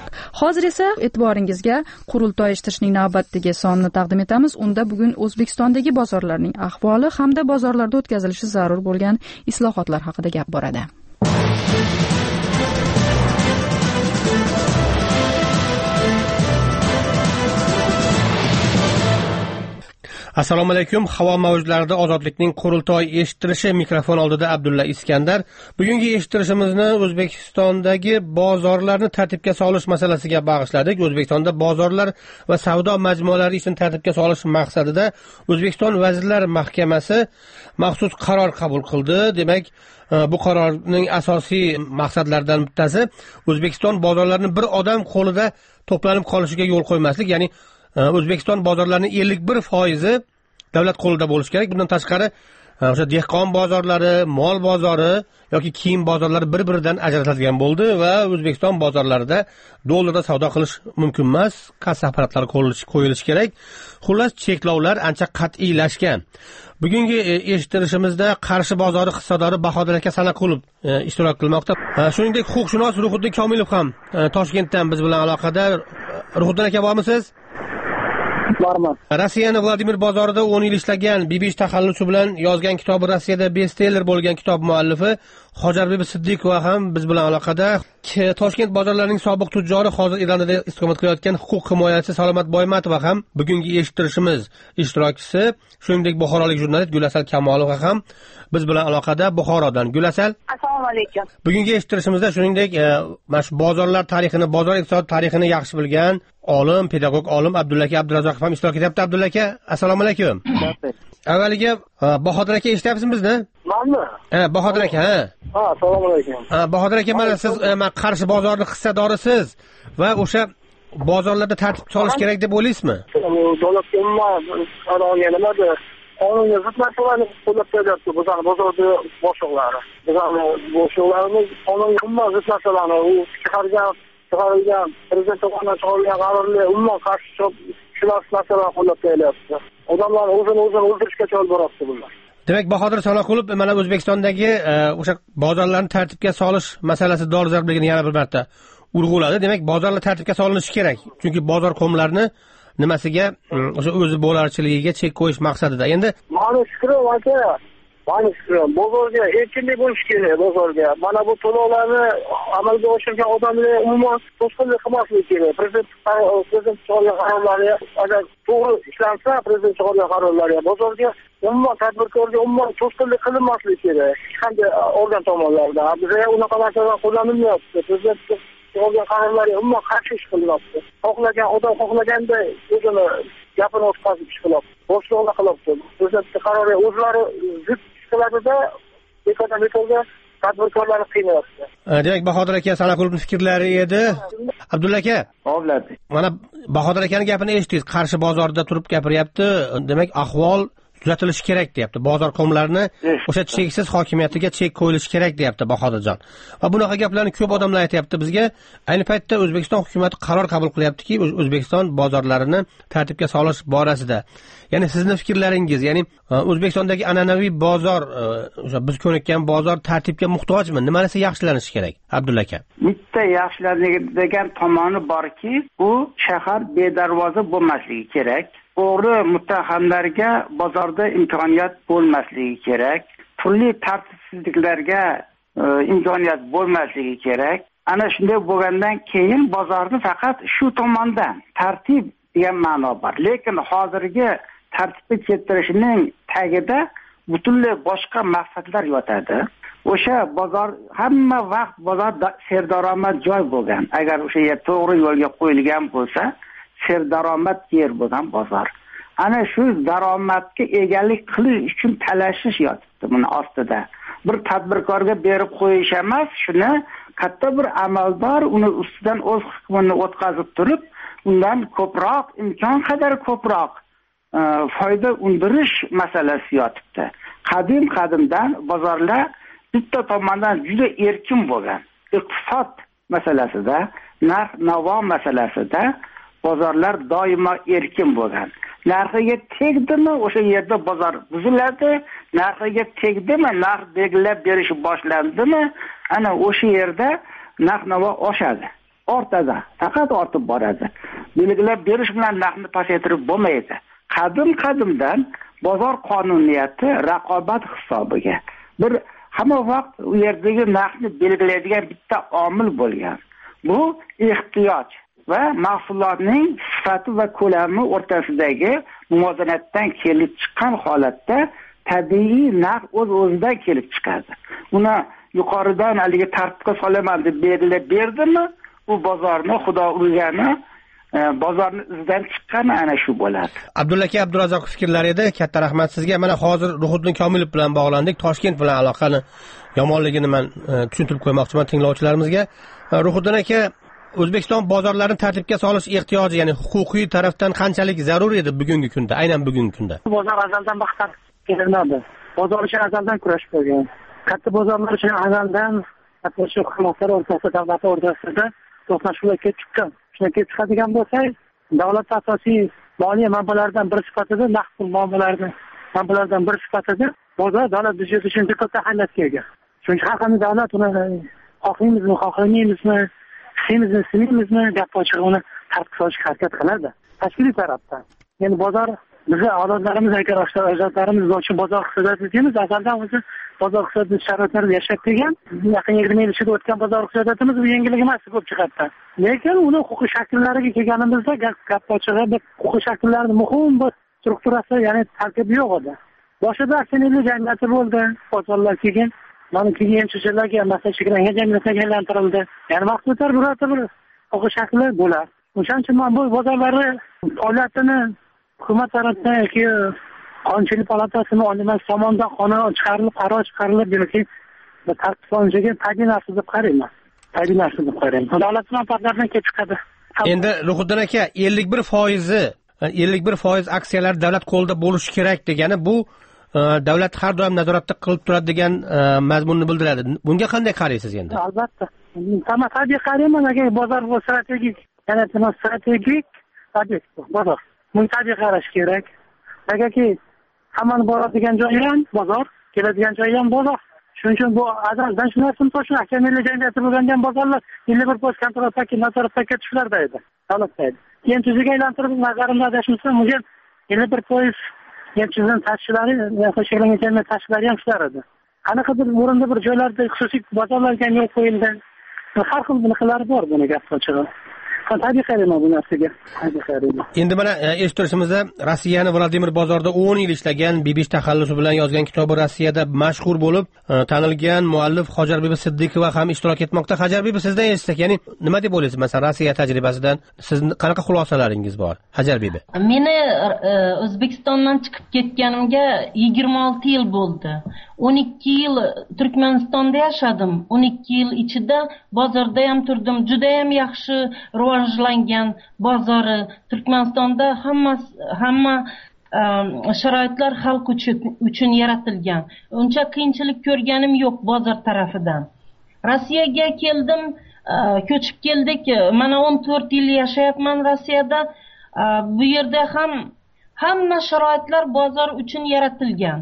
Hozir esa e'tiboringizga qurultoy eshittirishning navbatdagi sonini taqdim etamiz. Unda bugun O'zbekistondagi bozorlarning ahvoli hamda bozorlarda o'tkazilishi zarur bo'lgan islohotlar haqida gap boradi. Assalomu alaykum. Havo mavjlarida Ozodlikning qurultoy eshittirishi, mikrofon oldida Abdulla Iskandar. Bugungi eshittirishimizni O'zbekistondagi bozorlarni tartibga solish masalasiga bag'ishladik. O'zbekistonda bozorlar va savdo majmualari ishini tartibga solish maqsadida O'zbekiston Vazirlar Mahkamasi maxsus qaror qabul qildi. Demak, bu qarorning asosiy maqsadlaridan bittasi O'zbekiston bozorlarini bir odam qo'lida to'planib qolishiga yo'l qo'ymaslik, ya'ni O'zbekiston bozorlarining ellik bir foizi davlat qo'lida bo'lishi kerak. Bundan tashqari o'sha dehqon bozorlari, mol bozori yoki kiyim bozorlari bir-biridan ajratilgan bo'ldi va O'zbekiston bozorlarida dollarda savdo qilish mumkin emas, kassa apparatlari qo'yilishi kerak. Xullas, cheklovlar ancha qat'iylashgan. Bugungi eshittirishimizda Qarshi bozori hisobdori Bahodir aka Sanaqulov ishtirok qilmoqda. Shuningdek, huquqshunos Ruhiddin Komilov ham Toshkentdan biz bilan aloqada. Ruhiddin aka, bormisiz? Rossiyaning Vladimir bozorida o'n yil ishlagan, B B taxallusi bilan yozgan kitobi Rossiyada bestseller bo'lgan kitob muallifi Hojarbibi Siddiqova ham biz bilan aloqada. Toshkent bozorlarining sobiq tujjori, hozir Iranda istiqomat qilayotgan huquq himoyachisi Salomat Boymatova ham bugungi eshittirishimiz ishtirokchisi. Shuningdek, buxorolik jurnalist Gulasal Kamolova ham biz bilan aloqada Buxorodan. Gulasal, assalomu alaykum. Bugungi eshittirishimizda shuningdek, mana shu bozorlar tarixini, bozor iqtisod tarixini yaxshi bilgan olim, pedagog olim Abdulla aka Abdurazzoqov ham ishtirok etyapti. Abdulla aka, assalomu alaykum. Avvaliga Bahodir aka eshityapsizmi bizni? Menmi? Ha, Bahodir aka, ha. Ha, assalomu alaykum. Ha, Bahodir aka, mana siz Qarshi bozorining hissadorisiz va o'sha bozorlarda tartib solish kerak deb o'ylaysizmi? Davlatga umuman qarorganimda qonunga zid narsalarni qo'llab qo'yapti bizning bozorda boshliqlari. Bizning boshliqlarimiz qonunga umuman zid narsalarni u chiqargan, chiqarilgan prezident tomonidan chiqarilgan qarorlarga umuman qarshi chiqib shular narsalarni qo'llab qo'yapti. Odamlar o'zini o'zini o'ldirishga chol boryapti bular. Demak, Bahodir Sanaqulov mana O'zbekistondagi o'sha bozorlarni tartibga solish masalasi dolzarbligini yana bir marta urg'uladi. Demak, bozorlar tartibga solinishi kerak. Chunki bozor qomlarni nimasiga o'sha o'zi bo'larchiligiga chek qo'yish maqsadida. Endi mani fikrim aka, mani fikrim bozorga erkinlik bo'lishi kerak, bozorga. Mana bu to'lovlarni amalga oshirgan odamlar umuman to'sqinlik qilmasligi kerak. Prezident prezident chiqargan qarorlari agar to'g'ri ishlansa, prezident chiqargan qarorlari bozorga umuman tadbirkorga umuman to'sqinlik qilinmasligi kerak. Hech qanday organ tomonidan. Bizga unaqa narsalar qo'llanilmayapti. Prezident chiqargan qarorlarga umuman qarshi ish qilyapti. Xohlagan odam xohlaganda o'zini gapini o'tkazib ish qilyapti. Boshliqlar qilyapti. Prezident qarori o'zlari zid ish qiladida, ekonomikaga tadbirkorlarni qiynayapti. Demak, Bahodir aka Sanaqulovning fikrlari edi. Abdulla aka, Ovladi. Mana Bahodir akaning gapini eshitdingiz. Qarshi bozorida turib gapiryapti. Demak, ahvol tuzatilishi kerak deyapti. Bozor qomlarini o'sha cheksiz hokimiyatiga chek qo'yilishi kerak deyapti Bahodirjon. Va bunaqa gaplarni ko'p odamlar aytayapti bizga. Ayni paytda O'zbekiston hukumatı qaror qabul qilyaptiki, O'zbekiston bozorlarini tartibga solish borasida. Ya'ni sizning fikrlaringiz, ya'ni O'zbekistondagi an'anaviy bozor, o'sha biz ko'nikkan bozor tartibga muhtojmi? Nimalasi yaxshilanishi kerak, Abdulla aka? Bitta yaxshilanadigan tomoni borki, u shahar bedarvoza bo'lmasligi kerak. O'g'ri muttahamlarga bozorda imkoniyat bo'lmasligi kerak. Turli tartibsizliklarga e, imkoniyat bo'lmasligi kerak. Ana shunday bo'lgandan keyin bozorni faqat shu tomondan tartib degan ma'no bor. Lekin hozirgi tartibga keltirishining tagida butunlay boshqa maqsadlar yotadi. O'sha bozor hamma vaqt bozor serdaromad joy bo'lgan. Agar o'sha yer to'g'ri yo'lga qo'yilgan bo'lsa, serdaromad yer bo'lgan bozor. Ana shu daromadga egalik qilish uchun talashish yotibdi buni ostida. Bir tadbirkorga berib qo'yish emas, shuni katta bir amaldor uni ustidan o'z hukmini o'tkazib turib, undan ko'proq, imkon qadar ko'proq e, foyda undirish masalasi yotibdi. Qadim qadimdan bozorlar bitta tomondan juda erkin bo'lgan. Iqtisod masalasida, narx navo masalasida bozorlar doimo erkin bo'lgan. Narxiga tegdimi, o'sha yerda bozor buziladi, narxiga tegdimi, narx belgilab berish boshlandimi, ana o'sha yerda narx navo oshadi. ortadi, faqat ortib boradi. Belgilab berish bilan narxni pasaytirib bo'lmaydi. Qadim-qadimdan bozor qonuniyati raqobat hisobiga bir hamma vaqt u yerdagi narxni belgilaydigan bitta omil bo'lgan. Bu ehtiyoj va mahsulotning sifati va ko'lami o'rtasidagi muvozanatdan kelib chiqqan holatda tabiiy narx o'z-o'zidan kelib chiqadi. Uni yuqoridan haligi tartibga solaman deb belgilab berdimi, u bozorni xudo urgani, bozorni izdan chiqqani ana shu bo'ladi. Abdulla aka Abdurazzoq fikrlari edi. Katta rahmat sizga. Mana hozir Ruhiddin Komilov bilan bog'landik. Toshkent bilan aloqani yomonligini men tushuntirib qo'ymoqchiman tinglovchilarimizga. Ruhiddin aka, O'zbekiston bozorlarini tartibga solish ehtiyoji, ya'ni huquqiy tarafdan qanchalik zarur edi bugungi kunda, aynan bugungi kunda? Bozor azaldan baxtar kelinadi. Bozor uchun azaldan kurash bo'lgan. Katta bozorlar uchun azaldan hatto shu hukumatlar o'rtasida, davlat o'rtasida to'qnashuvlar kelib chiqqan. Shunga kelib chiqadigan bo'lsak, davlat asosiy moliya manbalaridan biri sifatida naqd pul muomalalaridan manbalaridan biri sifatida bozor davlat byudjeti uchun juda katta ahamiyatga ega. Chunki har qanday davlat uni xohlaymizmi, xohlamaymizmi, istamaymizmi, istamaymizmi, gap ochig'i uni tartibga solishga harakat qiladi. Tashkiliy tarafdan. Ya'ni bozor bizni avlodlarimiz, agar ajdodlarimiz uchun bozor iqtisodiyoti deymiz, azaldan o'zi bozor iqtisodiyoti sharoitlarida yashab kelgan, yaqin yigirma yil ichida o'tgan bozor iqtisodiyotimiz bu yangilik emas ko'p jihatdan. Lekin uni huquqiy shakllariga kelganimizda gap ochig'i bir huquqiy shakllarning muhim bir strukturasi, ya'ni tarkibi yo'q edi. Boshida aksionerlik jamiyati bo'ldi, bozorlar keyin mana keyin emchizlarga, masalan, chegaralangan jamiyatga aylantirildi. Ya'ni vaqtlar birorta bir huquqiy shakli bo'lar. O'shaning uchun men bu bozorlarni faoliyatini hukumat tarafidan yoki qonunchilik palatasini oliy tomonidan qonun chiqarilib, qaror chiqarilib yoki tartib solinishiga tabiiy narsa deb qarayman. Tabiiy narsa deb qarayman. Davlat manfaatlaridan kelib chiqadi. Endi Ruhiddin aka, ellik bir foiz ellik bir foiz aksiyalar davlat qo'lida bo'lishi kerak degani bu davlat har doim nazoratda qilib turadi degan mazmunni bildiradi. Bunga qanday qaraysiz endi? Albatta. Tamam, tabiiy qarayman, agar bozor bu strategik, yana strategik obyekt bozor. Bunga tabiiy qarash kerak. Agarki hammani boradigan joyi ham bozor, keladigan joyi ham bozor. Shuning uchun bu azaldan shu narsani to'shib, aksionerlik jamiyati bo'lgan bozorlar ellik bir foiz kontrolga, nazoratga tushlarda edi. Davlatda edi. Keyin tuziga aylantirib nazarimda adashmasam, bunga ellik bir foiz yemchizdan tashkilari, qo'shilgan jamiyat tashkilari ham shular edi. Qanaqadir o'rinda bir joylarda xususiy bozorlarga yo'l qo'yildi. Har xil bunaqalari bor buni gap ochig'i. Tabiiy qarayman bu narsaga. Tabiiy qarayman. Endi mana eshittirishimizda Rossiyani Vladimir bozorda o'n yil ishlagan, B B C taxallusi bilan yozgan kitobi Rossiyada mashhur bo'lib, tanilgan muallif Hojarbibi Siddiqova ham ishtirok etmoqda. Hojarbibi, sizdan eshitsak, ya'ni nima deb o'ylaysiz? Masalan, Rossiya tajribasidan sizning qanaqa xulosalaringiz bor? Hojarbibi. Meni O'zbekistondan chiqib ketganimga yigirma olti yil bo'ldi. o'n ikki yil Turkmanistonda yashadim. o'n ikki yil ichida bozorda ham turdim. Juda ham yaxshi rivojlangan bozori. Turkmanistonda hamma hamma sharoitlar xalq uchun yaratilgan. Uncha qiyinchilik ko'rganim yo'q bozor tarafidan. Rossiyaga keldim, ko'chib keldik. Mana o'n to'rt yil yashayapman Rossiyada. Bu yerda ham hamma sharoitlar bozor uchun yaratilgan.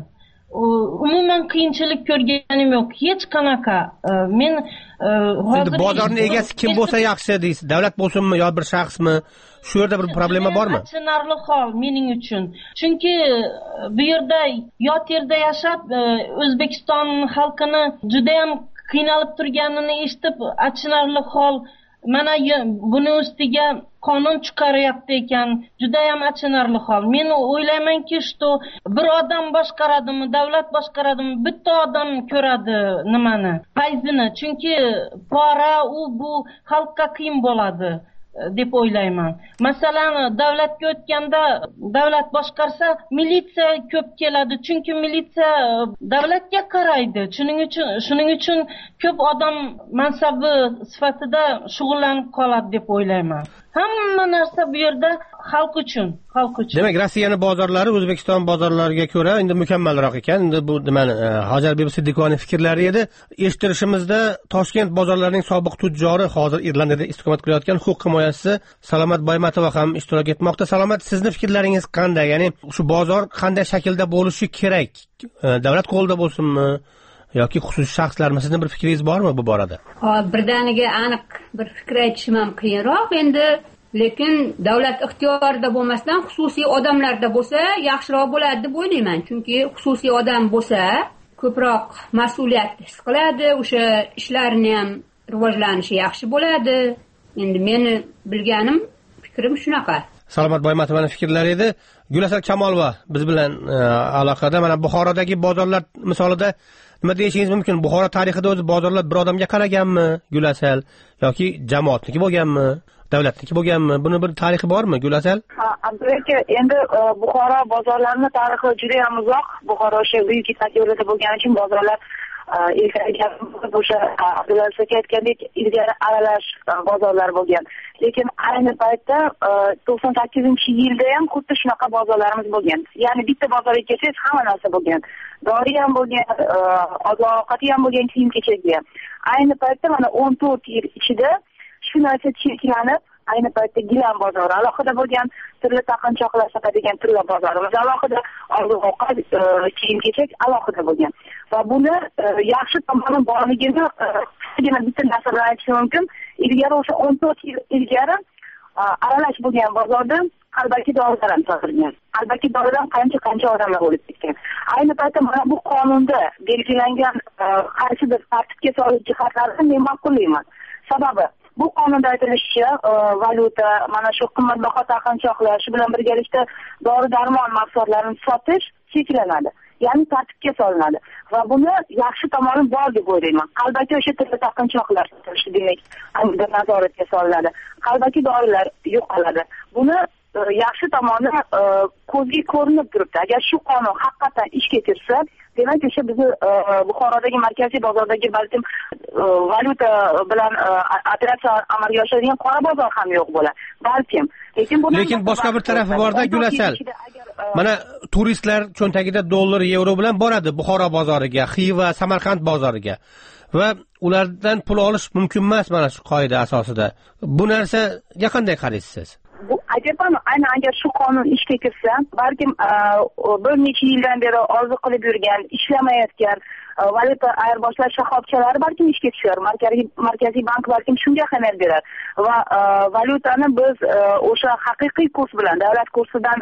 Umuman qiyinchilik ko'rganim yo'q, hech qanaqa. Men hozir bozorning egasi kim bo'lsa yaxshi deysiz? Davlat bo'lsinmi yo bir shaxsmi? Shu yerda bir problema bormi? Achinarli hol mening uchun. Chunki bu yerda yot yerda yashab, O'zbekiston xalqini juda ham qiynalib turganini eshitib, achinarli hol. Mana buni ustiga qonun chiqaryapti ekan, juda ham achinarli hol. Men o'ylaymanki, что bir odam boshqaradimi, davlat boshqaradimi, bitta odam ko'radi nimani, fayzini. Chunki pora u bu xalqqa qiyin bo'ladi deb o'ylayman. Masalan, davlatga o'tganda davlat boshqarsa, militsiya ko'p keladi. Chunki militsiya davlatga qaraydi. Shuning uchun shuning uchun ko'p odam mansabi sifatida shug'ullanib qoladi deb o'ylayman. Hamma narsa bu yerda xalq uchun, xalq uchun. Demak, Rossiyaning bozorlari O'zbekiston bozorlariga ko'ra endi mukammalroq ekan. Endi bu nimani Hojarbibi Siddiqovaning fikrlari edi. Eshittirishimizda Toshkent bozorlarining sobiq tujjori, hozir Irlandiyada istiqomat qilayotgan huquq himoyachisi Salomat Boymatova ham ishtirok etmoqda. Salomat, sizning fikrlaringiz qanday? Ya'ni shu bozor qanday shaklda bo'lishi kerak? Davlat qo'lida bo'lsinmi yoki xususiy shaxslarmi? Sizning bir fikringiz bormi bu borada? Hop, birdaniga aniq bir fikr aytishim ham qiyinroq endi, lekin davlat ixtiyorida bo'lmasdan xususiy odamlarda bo'lsa yaxshiroq bo'ladi deb o'ylayman. Chunki xususiy odam bo'lsa ko'proq mas'uliyat his qiladi, o'sha ishlarini ham rivojlanishi yaxshi bo'ladi. Endi meni bilganim, fikrim shunaqa. Salomat Boymatovani fikrlari edi. Gulasal Kamolova biz bilan e, aloqada. Mana Buxorodagi bozorlar misolida nima deyishingiz mumkin? Buxoro tarixida o'zi bozorlar bir odamga qaraganmi? Gulasal yoki jamoatniki bo'lganmi? Davlatniki bo'lganmi? Buni bir tarixi bormi Gulasal? Ha, albatta, endi Buxoro bozorlarining tarixi juda ham uzoq. Buxoro o'sha Buyuk Ipak yo'lida bo'lgani uchun bozorlar ilgari o'sha Abdulaziz aka aytgandek ilgari aralash bozorlar bo'lgan. Lekin ayni paytda to'qson sakkizinchi yilda ham xuddi shunaqa bozorlarimiz bo'lgan. Ya'ni bitta bozorga kelsangiz hamma narsa bo'lgan. Dori ham bo'lgan, oziq-ovqat ham bo'lgan, kiyim-kechak ham. Ayni paytda mana o'n to'rt yil ichida shu narsa cheklanib, ayni paytda gilam bozori alohida bo'lgan, turli taqinchoqlar sotadigan turli bozorimiz alohida, oziq-ovqat, kiyim-kechak alohida bo'lgan. Va buni yaxshi tomoni borligini qisqagina bitta narsa bilan aytishim mumkin. Ilgari o'sha o'n to'rt yil ilgari aralash bo'lgan bozorda qalbaki dorilar ham sotilgan. Qalbaki doridan qancha-qancha odamlar o'lib ketgan. Ayni paytda mana bu qonunda belgilangan qaysidir tartibga solish jihatlarini men ma'qullayman. Sababi bu qonunda aytilishicha, valyuta, mana shu qimmatbaho taqinchoqlar, shu bilan birgalikda dori-darmon mahsulotlarini sotish cheklanadi. Ya'ni tartibga solinadi va buni yaxshi tomoni bor deb o'ylayman. Qalbaki o'sha turli taqinchoqlar sotilishi demak, aniq nazoratga solinadi. Qalbaki dorilar yo'qoladi. Buni yaxshi tomoni ko'zga ko'rinib turibdi. Agar shu qonun haqiqatan ishga kirsa, demak o'sha bizni Buxorodagi markaziy bozordagi balkim valyuta bilan operatsiya amalga oshiradigan qora bozor ham yo'q bo'lar. Balkim. Lekin buni Lekin boshqa bir tarafi bor-da, Gulasal. Mana turistlar cho'ntagida dollar, yevro bilan boradi Buxoro bozoriga, Xiva, Samarqand bozoriga va ulardan pul olish mumkin emas mana shu qoida asosida. Bu narsaga qanday qaraysiz? Bu ajabmi? Aynan agar shu qonun ishga kirsa, balkim bir necha yildan beri orzu qilib yurgan, ishlamayotgan valyuta ayirboshlash shoxobchalari balkim ishga tushar. Markaziy markaziy bank balkim shunga ahamiyat berar va valyutani biz o'sha haqiqiy kurs bilan, davlat kursidan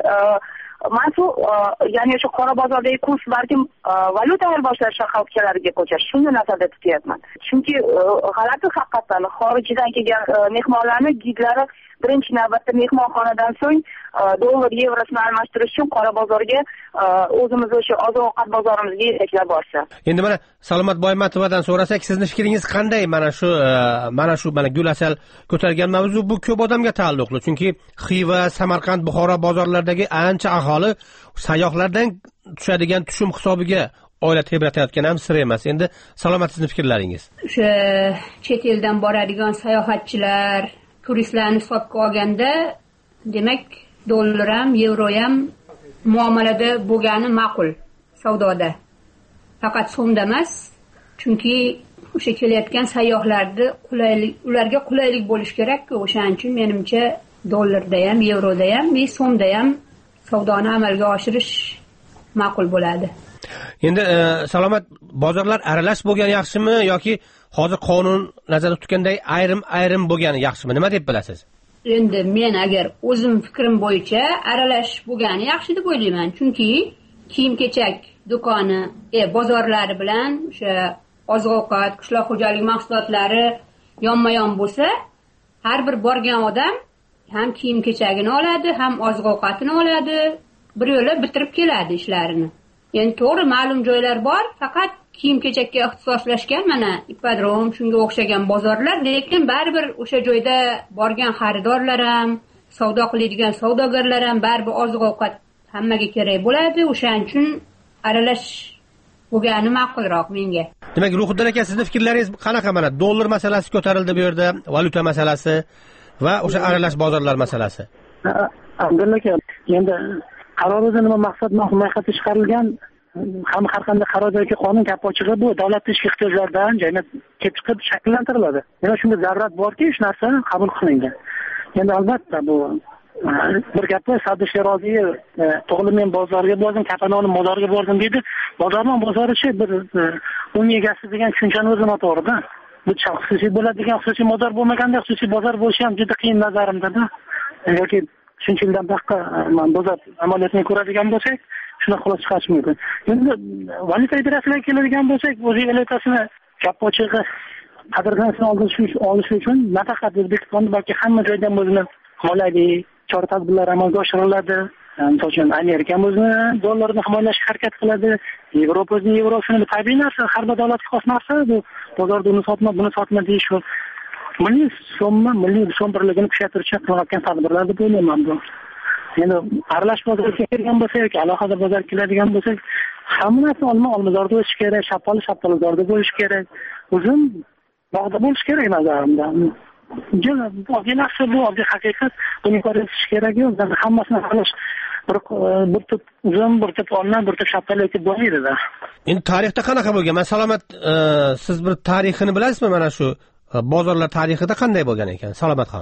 Masu, ya'ni o'sha qora bozordagi kurs balkim valyuta ayirboshlash shoxobchalariga ko'chash. Shuni nazarda tutyapman. Chunki g'alati haqiqatan xorijdan kelgan mehmonlarning gidlari birinchi navbatda mehmonxonadan so'ng dollar yevrosini almashtirish uchun qora bozorga o'zimiz o'sha oziq-ovqat bozorimizga yetaklab borsa. Endi mana Salomat Boymatovadan so'rasak, sizning fikringiz qanday? Mana shu mana shu mana Gulasal ko'targan mavzu bu ko'p odamga taalluqli. Chunki Xiva, Samarqand, Buxoro bozorlaridagi ancha aholi sayyohlardan tushadigan tushum hisobiga oila tebratayotgan ham sir emas. Endi Salomat, sizning fikrlaringiz? O'sha chet eldan boradigan sayohatchilar, turistlarni hisobga olganda, demak, dollar ham, yevro ham muomalada bo'lgani ma'qul savdoda. Faqat so'mda emas, chunki o'sha kelayotgan sayyohlarni qulaylik, ularga qulaylik bo'lish kerak-ku. O'shaning uchun menimcha dollarda ham, yevroda ham, va so'mda ham savdoni amalga oshirish ma'qul bo'ladi. Endi Salomat, bozorlar aralash bo'lgan yaxshimi yoki hozir qonun nazarda tutganday ayrim-ayrim bo'lgani yaxshimi? Nima deb bilasiz? Endi men agar o'zim fikrim bo'yicha aralash bo'lgani yaxshi deb o'ylayman. Chunki kiyim-kechak do'koni, e bozorlari bilan o'sha oziq-ovqat, qishloq xo'jaligi mahsulotlari yonma-yon bo'lsa, har bir borgan odam ham kiyim-kechagini oladi, ham oziq-ovqatini oladi, bir yo'la bitirib keladi ishlarini. Endi to'g'ri, ma'lum joylar bor, faqat kiyim-kechakka ixtisoslashgan mana ipodrom, shunga o'xshagan bozorlar, lekin baribir o'sha joyda borgan xaridorlar ham, savdo qiladigan savdogarlar ham baribir oziq-ovqat hammaga kerak bo'ladi. O'shaning uchun aralash bo'lgani ma'qulroq menga. Demak, Ruhiddin aka, sizning fikrlaringiz qanaqa? Mana dollar masalasi ko'tarildi bu yerda, valyuta masalasi va o'sha aralash bozorlar masalasi. Albatta, endi qarorida nima maqsad mohiyati chiqarilgan, ham har qanday qaror yoki qonun gap ochig'i bu davlat ichki ehtiyojlaridan jamiyat kelib chiqib shakllantiriladi. Yana shunga zarurat borki, shu narsa qabul qilingan. Endi albatta bu bir gapda Savdo Sheroziy to'g'ri men bozorga bordim, Kapanoni bozoriga bordim dedi. Bozorning bozorichi bir uning egasi degan tushunchani o'zi noto'g'ri-da. Bu xususiy bo'ladigan xususiy bozor bo'lmaganda xususiy bozor bo'lishi ham juda qiyin nazarimda-da. Yoki shuncha yildan boshqa bozor amaliyotini ko'radigan bo'lsak, shuni xulosa chiqarish mumkin. Endi valyuta idarasiga keladigan bo'lsak, o'zi valyutasini gap ochig'i qadrdonini olish olish uchun nafaqat O'zbekistonda, balki hamma joyda o'zini moliyaviy chora-tadbirlar amalga oshiriladi. Misol uchun Amerika o'zini dollarni himoyalashga harakat qiladi. Yevropa o'zini yevrosini tabiiy narsa, har bir davlatga xos narsa bu. Bozorda uni sotma, buni sotma deyish bu. Milliy so'mma, milliy so'm birligini kuchaytirishga qilinayotgan tadbirlar deb o'ylayman bu. Endi aralash bozorga kelgan bo'lsak yoki alohida bozor keladigan bo'lsak, hamma narsa olma olmazorda bo'lishi kerak, shappoli shappolizorda bo'lishi kerak. Uzun bog'da bo'lishi kerak nazarimda. Juda oddiy narsa bu, oddiy haqiqat. Buni ko'rish kerak yo'q. Hammasini aralash bir bir tut uzun, bir tut olma, bir tut shappoli etib bo'lmaydi-da. Endi tarixda qanaqa bo'lgan? Men Salomat, siz bir tarixini bilasizmi? Mana shu bozorlar tarixida qanday bo'lgan ekan, Salomatxon?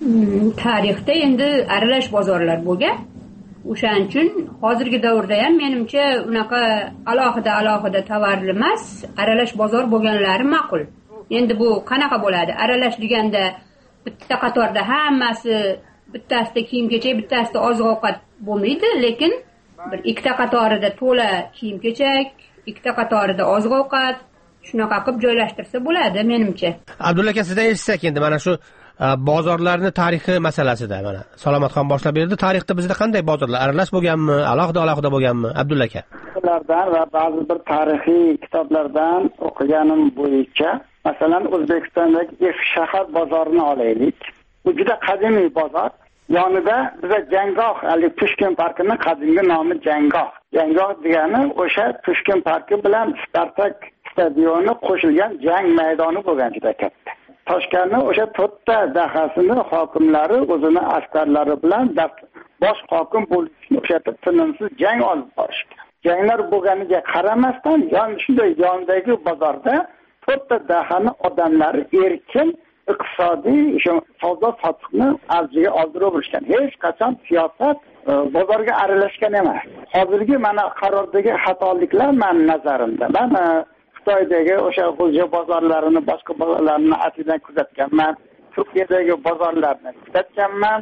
Tarixda endi aralash bozorlar bo'lgan. O'shaning uchun hozirgi davrda ham menimcha unaqa alohida alohida tovarli emas, aralash bozor bo'lganlari ma'qul. Endi bu qanaqa bo'ladi? Aralash deganda bitta qatorda hammasi, bittasida kiyim-kechak, bittasida oziq-ovqat bo'lmaydi, lekin bir ikkita qatorida to'la kiyim-kechak, ikkita qatorida oziq-ovqat shunaqa qilib joylashtirsa bo'ladi menimcha. Abdulla aka, sizdan eshitsak endi mana shu bozorlarni tarixi masalasida mana Salomatxon boshlab berdi. Tarixda bizda qanday bozorlar aralash bo'lganmi, alohida-alohida bo'lganmi, Abdulla aka? Ulardan va ba'zi bir tarixiy kitoblardan o'qiganim bo'yicha, masalan, O'zbekistondagi eski shahar bozorini olaylik. Bu juda qadimiy bozor. Yonida biza Janggoh, ali Pushkin parkining qadimgi nomi Janggoh. Janggoh degani o'sha Pushkin parki bilan Spartak stadioni qo'shilgan jang maydoni bo'lgan juda katta. Toshkentning o'sha to'rtta dahasini hokimlari o'zini askarlari bilan bosh hokim bo'lishni o'sha tinimsiz jang olib borishgan. Janglar bo'lganiga qaramasdan, yon shunday yondagi bozorda to'rtta dahani odamlari erkin iqtisodiy savdo sotiqni avjiga oldirib hech qachon siyosat bozorga aralashgan emas. Hozirgi mana qarordagi xatoliklar men nazarimda. Men Xitoydagi o'sha g'ulja bozorlarini, boshqa bozorlarni atidan kuzatganman. Turkiyadagi bozorlarni kuzatganman.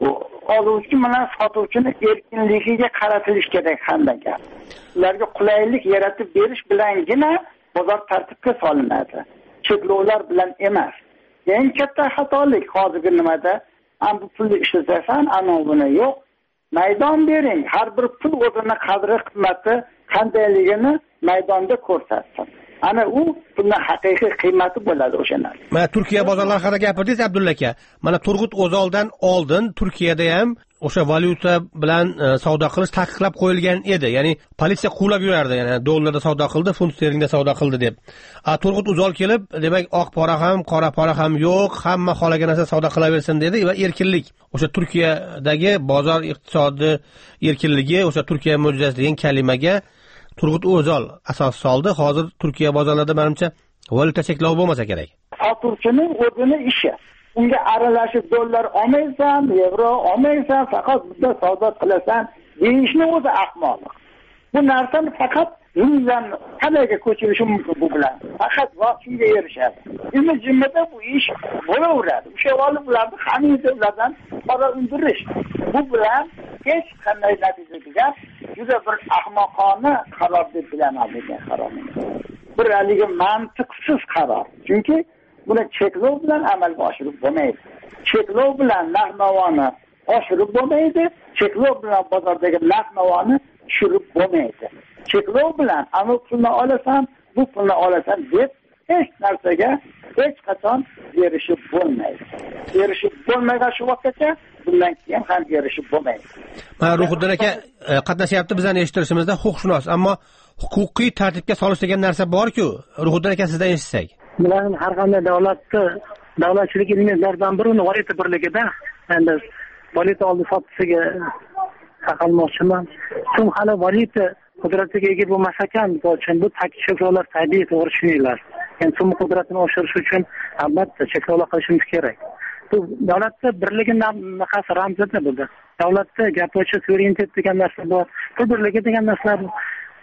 Oluvchi bilan sotuvchini erkinligiga qaratilish kerak hammaga. Ularga qulaylik yaratib berish bilangina bozor tartibga solinadi. Cheklovlar bilan emas. Eng katta xatolik hozirgi nimada? Am bu pulni ishlatasan, ana buni yo'q. Maydon bering. Har bir pul o'zini qadri qimmati qandayligini maydonda ko'rsatsin. Ana u pulning haqiqiy qiymati bo'ladi o'sha narsa. Mana Turkiya bozorlari haqida gapirdingiz Abdulla aka. Mana Turg'ut O'zoldan oldin Turkiyada ham o'sha valyuta bilan savdo qilish taqiqlab qo'yilgan edi. Ya'ni politsiya quvlab yurardi, ya'ni dollarda savdo qildi, funt sterlingda savdo qildi deb. A Turg'ut O'zol kelib, demak, oq pora ham, qora pora ham yo'q, hamma xohlagan narsa savdo qilaversin dedi va erkinlik. O'sha Turkiyadagi bozor iqtisodi erkinligi, o'sha Turkiya mo'jizasi degan kalimaga Turg'ut O'zol asos soldi. Hozir Turkiya bozorlarida menimcha valyuta cheklovi bo'lmasa kerak. Sotuvchining o'zini ishi. Unga aralashib dollar olmaysan, yevro olmaysan, faqat bitta savdo qilasan deyishni o'zi ahmoqlik. Bu narsani faqat yuzdan qanday ko'chirish mumkin bu bilan? Faqat vaqt shunga erishadi. Endi jimmada bu ish bo'laveradi. O'sha vali bularni hammalardan qora undirish. Bu bilan hech qanday natijaga juda bir ahmoqona qaror deb bilaman degan qarorni. Bir haligi mantiqsiz qaror. Chunki buni cheklov bilan amalga oshirib bo'lmaydi. Cheklov bilan narx-navoni oshirib bo'lmaydi. Cheklov bilan bozordagi narx-navoni tushirib bo'lmaydi. Cheklov bilan ana pulni olasan, bu pulni olasan deb hech narsaga hech qachon erishib bo'lmaydi. Erishib bo'lmagan shu vaqtgacha bundan keyin ham erishib bo'lmaydi. Mana Ruhiddin aka qatnashyapti bizning eshittirishimizda huquqshunos, ammo huquqiy tartibga solish degan narsa bor-ku. Ruhiddin aka sizdan eshitsak. Bularning har qanday davlatda davlatchilik elementlaridan biri uni valyuta birligida, endi valyuta oldi sotisiga taqalmoqchiman. So'm hali valyuta qudratiga ega bo'lmas ekan, uchun bu cheklovlar tabiiy to'g'ri tushuninglar. Ya'ni so'm qudratini oshirish uchun albatta cheklovlar qilishimiz kerak. Bu davlatda birligini naqasi ramzida bo'ldi. Davlatda gap ochiq suverenitet degan narsa bor, pul birligi degan narsa bor.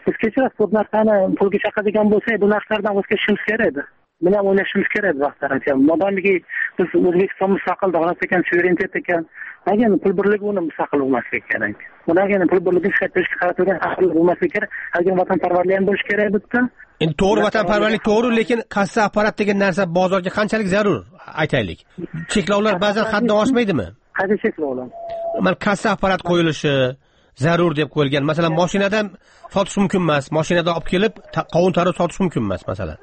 Biz kechirasiz, bu narsani pulga chaqadigan bo'lsak, bu narsalardan voz kechishimiz kerak edi. Buni ham o'ylashimiz kerak edi vaqtlarcha. Modomiki biz O'zbekiston mustaqil davlat ekan, suverenitet ekan, nega pul birligi uni mustaqil bo'lmasligi kerak. Bunaqa pul birligini ishlatirishga qaratilgan haqli bo'lmasligi kerak. Agar vatanparvarlik ham bo'lishi kerak bitta. Endi to'g'ri vatanparvarlik to'g'ri, lekin kassa apparat degan narsa bozorga qanchalik zarur aytaylik. Cheklovlar ba'zan haddan oshmaydimi? Qanday cheklovlar? Mana kassa apparat qo'yilishi zarur deb qo'yilgan. Masalan, mashinadan sotish mumkin emas. Mashinada olib kelib qovun tarib sotish mumkin emas, masalan.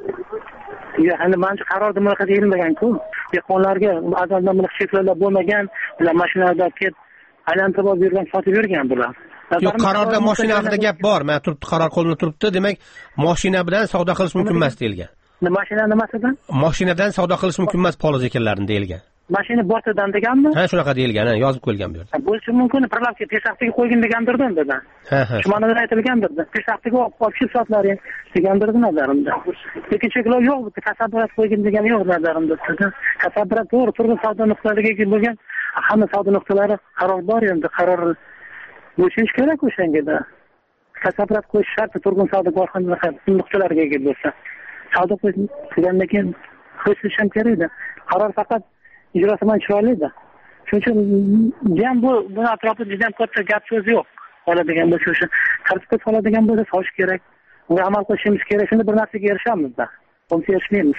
Ya, endi menimcha qarorda bunaqa deyilmagan-ku. Dehqonlarga azaldan bunaqa cheklovlar bo'lmagan, ular mashinada kelib aylantirib olib yurgan, sotib yurgan bular. Yo'q, qarorda mashina haqida gap bor. Men turibdi, qaror qo'limda turibdi. Demak, mashina bilan savdo qilish mumkin emas deyilgan. Mashina nimasidan? Mashinadan savdo qilish mumkin emas poliz ekinlarini deyilgan. Mashina bortidan deganmi? Ha, shunaqa deyilgan, yozib qo'yilgan bu yerda. Bo'lishi mumkin, pralabga peshaftiga qo'ygan degandirdi unda. Ha, ha. Shu ma'noda aytilgandirdi. Peshaftiga olib qo'yib sotlaring degandirdi nazarimda. Lekin cheklov yo'q, bitta kasabrat qo'ygan degani yo'q nazarimda. Kasabrat to'g'ri, turli savdo nuqtalariga bo'lgan hamma savdo nuqtalari qaror bor endi, qaror bo'lishi kerak o'shangada. Kasabrat qo'yish shart, turg'un savdo korxonalari nuqtalariga ega bo'lsa. Savdo qilgandan keyin qo'yish ham kerak edi. Qaror faqat ijrosi bilan chiroyli edi. Shuning uchun ham bu buni atrofida juda ham katta gap so'z yo'q. Qoladigan bo'lsa o'sha tartibga soladigan bo'lsa solish kerak. Unga amal qilishimiz kerak. Shunda bir narsaga erishamiz-da. Bunga erishmaymiz.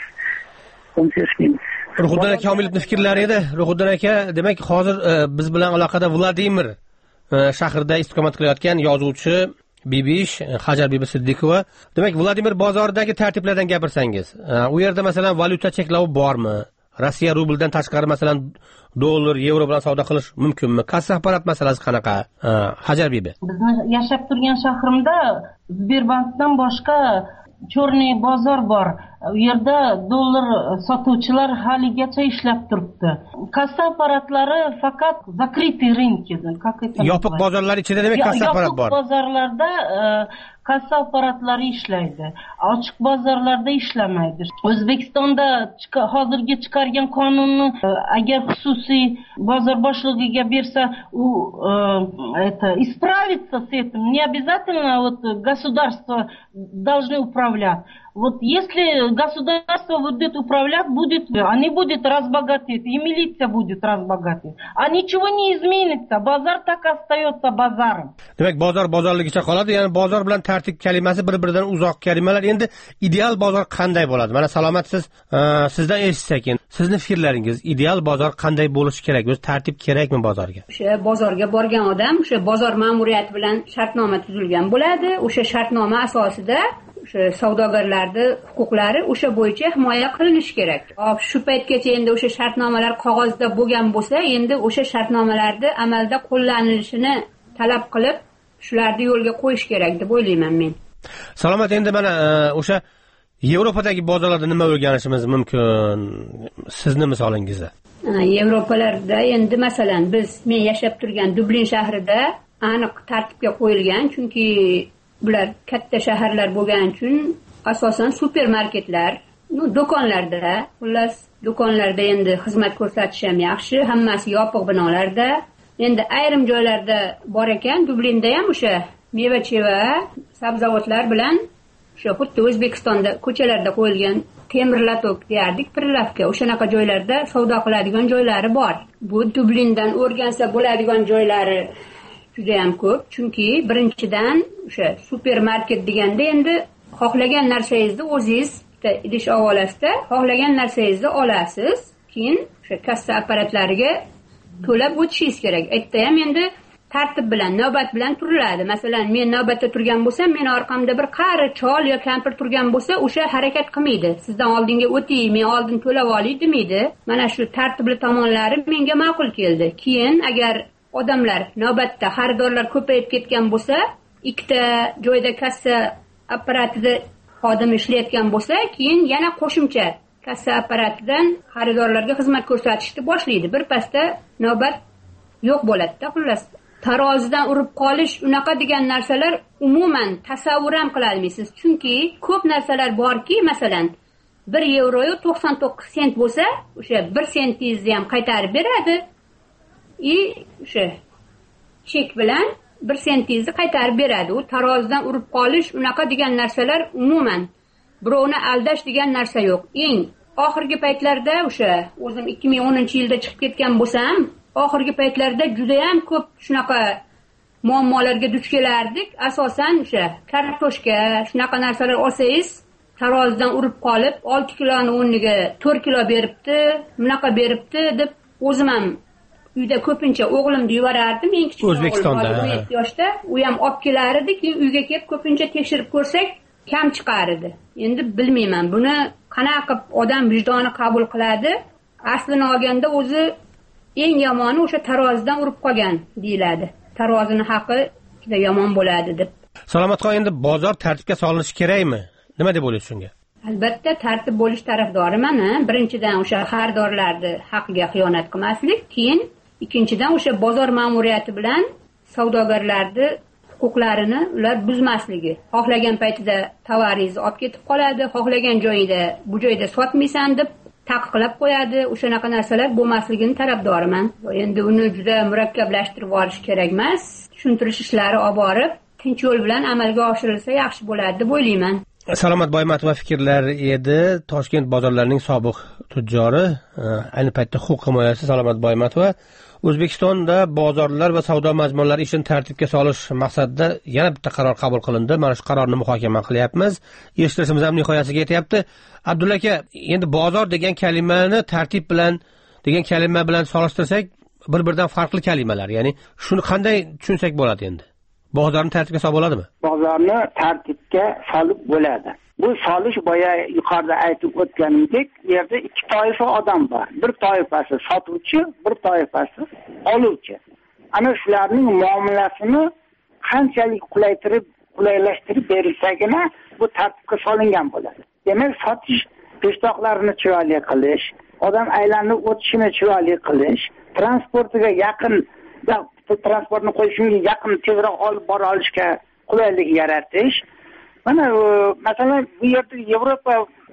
Bunga erishmaymiz. Ruhuddin aka Komilovning fikrlari edi. Ruhuddin aka, demak, hozir biz bilan aloqada Vladimir shahrida istiqomat qilayotgan yozuvchi Bibish Hajar Bibi Siddiqova. Demak, Vladimir bozoridagi tartiblardan gapirsangiz, u yerda masalan valyuta cheklovi bormi? Rossiya rubldan tashqari masalan dollar, yevro bilan savdo qilish mumkinmi? Kassa apparat masalasi qanaqa? Hajar Bibi. Bizni yashab turgan shahrimda Sberbankdan boshqa chorniy bozor bor. U yerda dollar sotuvchilar haligacha ishlab turibdi. Kassa apparatlari faqat закрытый рынки, как это? Yopiq bozorlar ichida demak kassa apparat bor. Yopiq bozorlarda kassa apparatlari ishlaydi. Ochiq bozorlarda ishlamaydi. O'zbekistonda hozirgi chiqargan qonunni agar xususiy bozor boshlig'iga bersa, u это исправиться с этим. Не обязательно вот государство должны управлять. Вот если государство будет управлять, будет, они будут разбогатеть, и милиция будет разбогатеть. А ничего не изменится. Базар так остается базаром. Demak, bozor bozorligicha qoladi. Ya'ni bozor bilan tartib kalimasi bir-biridan uzoq kalimalar. Endi ideal bozor qanday bo'ladi? Mana Salomat, siz sizdan eshitsak, endi sizning fikrlaringiz, ideal bozor qanday bo'lishi kerak? O'zi tartib kerakmi bozorga? O'sha bozorga borgan odam o'sha bozor ma'muriyati bilan shartnoma tuzilgan bo'ladi. O'sha shartnoma asosida o'sha savdogarlarning huquqlari o'sha bo'yicha himoya qilinishi kerak. Hop, shu paytgacha endi o'sha shartnomalar qog'ozda bo'lgan bo'lsa, endi o'sha shartnomalarni amalda qo'llanilishini talab qilib, shularni yo'lga qo'yish kerak deb o'ylayman men. Salomat, endi mana o'sha Yevropadagi bozorlarda nima o'rganishimiz mumkin? Sizni misolingizda. Yevropalarda endi masalan biz men yashab turgan Dublin shahrida aniq tartibga qo'yilgan, chunki bular katta shaharlar bo'lgani uchun asosan supermarketlar, no, do'konlarda, xullas do'konlarda endi xizmat ko'rsatish ham yaxshi, hammasi yopiq binolarda. Endi ayrim joylarda bor ekan, Dublinda ham o'sha meva-cheva, sabzavotlar bilan o'sha xuddi O'zbekistonda ko'chalarda qo'yilgan temir latok deyardik, prilavka, o'shanaqa joylarda savdo qiladigan joylari bor. Bu Dublindan o'rgansa bo'ladigan joylari juda ham ko'p, chunki birinchidan o'sha supermarket deganda endi xohlagan narsangizni o'zingiz idish ovolasida xohlagan narsangizni olasiz, keyin o'sha kassa apparatlariga to'lab o'tishingiz kerak. Aytda ham endi tartib bilan, navbat bilan turiladi. Masalan, men navbatda turgan bo'lsam, meni orqamda bir qari chol yo kampir turgan bo'lsa, o'sha harakat qilmaydi. Sizdan oldinga o'ting, men oldin to'lab olay demaydi. Mana shu tartibli tomonlari menga ma'qul keldi. Keyin agar odamlar navbatda xaridorlar ko'payib ketgan bo'lsa, ikkita joyda kassa apparatida xodim ishlayotgan bo'lsa, keyin yana qo'shimcha kassa apparatidan xaridorlarga xizmat ko'rsatishni boshlaydi. Bir pasda navbat yo'q bo'ladi-da, xullas. Tarozidan urib qolish, unaqa degan narsalar umuman tasavvur ham qila olmaysiz. Chunki ko'p narsalar borki, masalan, bir yevro to'qson to'qqiz sent bo'lsa, o'sha bir sentingizni ham qaytarib beradi. И o'sha chek bilan bir sentingizni qaytarib beradi. U tarozidan urib qolish, unaqa degan narsalar umuman birovni aldash degan narsa yo'q. Eng oxirgi paytlarda o'sha o'zim ikki ming o'ninchi yilda chiqib ketgan bo'lsam, oxirgi paytlarda juda ham ko'p shunaqa muammolarga duch kelardik. Asosan o'sha kartoshka, shunaqa narsalar olsangiz, tarozidan urib qolib, olti kiloni o'rniga to'rt kilo beribdi, bunaqa beribdi deb o'zim ham uyda ko'pincha o'g'limni yuborardim. Eng kichik O'zbekistonda o'n yetti yoshda, u ham olib kelar edi, keyin uyga kelib ko'pincha tekshirib ko'rsak, kam chiqar edi. Endi bilmayman, buni qanaqa qilib odam vijdoni qabul qiladi? Aslini olganda o'zi eng yomoni o'sha tarozidan urib qolgan deyiladi. Tarozini haqi juda yomon bo'ladi deb. Salomatxon, endi bozor tartibga solinishi kerakmi? Nima deb o'ylaysiz shunga? Albatta tartib bo'lish tarafdoriman. Birinchidan o'sha xaridorlarni haqqiga xiyonat qilmaslik, keyin ikkinchidan o'sha bozor ma'muriyati bilan savdogarlarni huquqlarini ular buzmasligi. Xohlagan paytida tovaringizni olib ketib qoladi, xohlagan joyida bu joyda sotmaysan deb taqiqlab qo'yadi. O'shanaqa narsalar bo'lmasligini tarafdoriman. Endi uni juda murakkablashtirib olish kerak emas. Tushuntirish ishlari olib borib, tinch yo'l bilan amalga oshirilsa yaxshi bo'ladi deb o'ylayman. Salomat Boymatova fikrlari edi. Toshkent bozorlarining sobiq tujjori, ayni paytda huquq himoyachisi Salomat Boymatova O'zbekistonda bozorlar va savdo majmualari ishini tartibga solish maqsadida yana bitta qaror qabul qilindi. Mana shu qarorni muhokama qilyapmiz. Eshitishimiz ham nihoyasiga yetyapti. Abdulla aka, endi bozor degan kalimani tartib bilan degan kalima bilan solishtirsak, bir-biridan farqli kalimalar. Ya'ni shuni qanday tushunsak bo'ladi endi? Bozorni tartibga solib bo'ladimi? Bozorni tartibga solib bo'ladi. Bu solish boya yuqorida aytib o'tganimdek, bu yerda ikki toifa odam bor. Bir toifasi sotuvchi, bir toifasi oluvchi. Ana shularning muomalasini qanchalik qulaytirib, qulaylashtirib berilsagina bu tartibga solingan bo'ladi. Demak, sotish peshtoqlarini chiroyli qilish, odam aylanib o'tishini chiroyli qilish, transportiga yaqin transportni qo'yishga yaqin tezroq olib bora olishga qulaylik yaratish. Mana masalan bu yerda Yevropa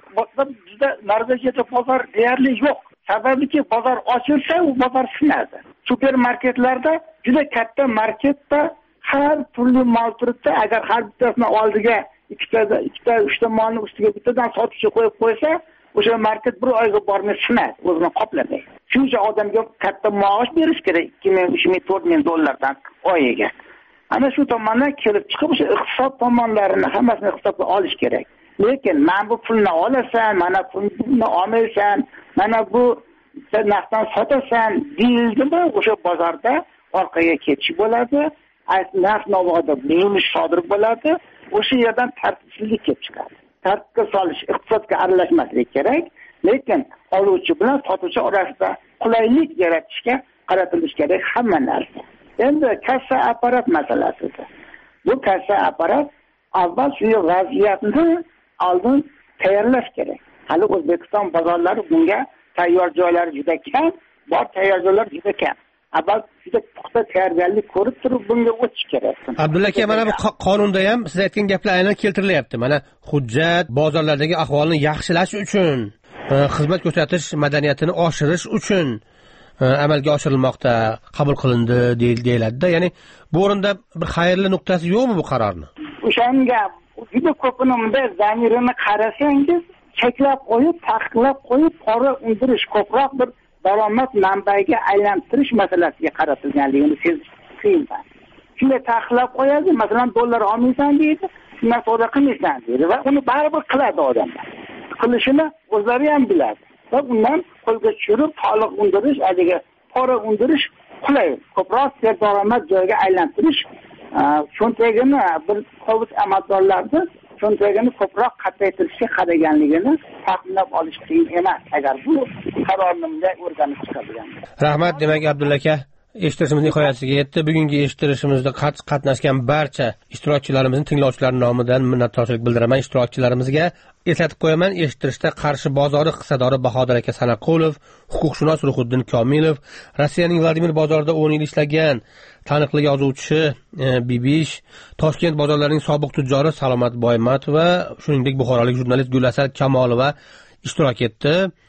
juda Norvegiyada bozor deyarli yo'q. Sababiki bozor ochilsa, u bozor sinadi. Supermarketlarda juda katta marketda har turli mol turibdi. Agar har bittasini oldiga ikkita, ikkita, uchta molni ustiga bittadan sotuvchi qo'yib qo'ysa, o'sha market bir oyga bormay sinadi, o'zini qoplamaydi. Shuncha odamga katta maosh berish kerak, ikki ming, uch ming, to'rt ming dollardan oyiga. Ana shu tomondan kelib chiqib o'sha iqtisod tomonlarini hammasini hisobga olish kerak. Lekin men bu pulni olasan, mana pulni olmaysan, mana bu narxdan sotasan deyildimi, o'sha bozorda orqaga ketish bo'ladi, narx navoda buzilish sodir bo'ladi, o'sha yerdan tartibsizlik kelib chiqadi. Tartibga solish, iqtisodga aralashmaslik kerak, lekin oluvchi bilan sotuvchi orasida qulaylik yaratishga qaratilish kerak hamma narsa. Endi kassa apparat masalasi. Bu kassa apparat avval shu vaziyatni oldin tayyorlash kerak. Hali O'zbekiston bozorlari bunga tayyor joylari juda kam, bor tayyor joylar juda kam. Avval juda puxta tayyorgarlik ko'rib turib bunga o'tish kerak. Abdulla aka, mana bu qonunda ham siz aytgan gaplar aynan keltirilyapti. Mana hujjat bozorlardagi ahvolni yaxshilash uchun, xizmat ko'rsatish madaniyatini oshirish uchun amalga oshirilmoqda, qabul qilindi deyiladi-da. Ya'ni bu o'rinda bir xayrli nuqtasi yo'qmi bu qarorni? O'shanga juda ko'pini bunday zamirini qarasangiz, cheklab qo'yib, taqiqlab qo'yib, pora undirish, ko'proq bir daromad manbaiga aylantirish masalasiga qaratilganligini sezish qiyin. Shunday taqiqlab qo'yadi, masalan, dollar olmaysan deydi, shundan savdo qilmaysan deydi va uni baribir qiladi odamlar. Qilishini o'zlari ham biladi. Va undan qo'lga tushirib, soliq undirish, adiga pora undirish qulay. Ko'proq daromad joyiga aylantirish, cho'ntagini bir qovut amaldorlarni cho'ntagini ko'proq qattaytirishga qaraganligini taxminlab olish qiyin emas, agar bu qarorni bunday o'rganib chiqadigan. Rahmat. Demak, Abdulla aka, eshittirishimiz nihoyasiga yetdi. Bugungi eshittirishimizda qatnashgan barcha ishtirokchilarimizning tinglovchilar nomidan minnatdorchilik bildiraman. Ishtirokchilarimizga eslatib qo'yaman, eshittirishda Qarshi bozori hissadori Bahodir aka Sanaqulov, huquqshunos Ruhiddin Komilov, Rossiyaning Vladimir bozorida o'n yil ishlagan taniqli yozuvchi Bibish, Toshkent bozorlarining sobiq tujjori Salomat Boymatova, shuningdek buxorolik jurnalist Gulasar Kamolova ishtirok etdi.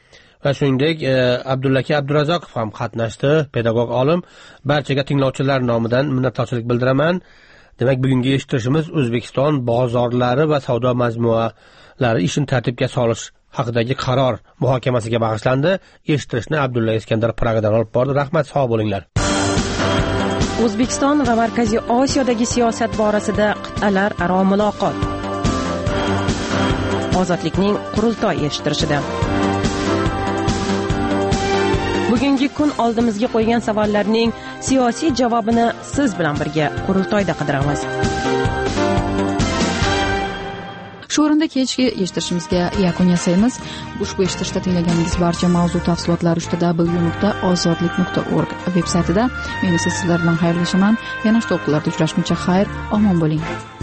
va shuningdek Abdullaki Abdurazzoqov ham qatnashdi, pedagog olim. Barchaga tinglovchilar nomidan minnatdorchilik bildiraman. Demak, bugungi eshittirishimiz O'zbekiston bozorlari va savdo majmualari ishini tartibga solish haqidagi qaror muhokamasiga bag'ishlandi. Eshittirishni Abdulla Iskandar Pragadan olib bordi. Rahmat, sog' bo'linglar. O'zbekiston va Markaziy Osiyodagi siyosat borasida qit'alar aro muloqot. Ozodlikning qurultoy eshittirishida. Bugungi kun oldimizga qo'ygan savollarning siyosiy javobini siz bilan birga qurultoyda qidiramiz. Shu o'rinda kechki eshittirishimizga yakun yasaymiz. Ushbu eshittirishda tinglaganingiz barcha mavzu tafsilotlari uchta w nuqta ozodlik nuqta org veb saytida. Men esa sizlar bilan xayrlashaman. Yana shu to'lqinlarda uchrashguncha xayr, omon bo'ling.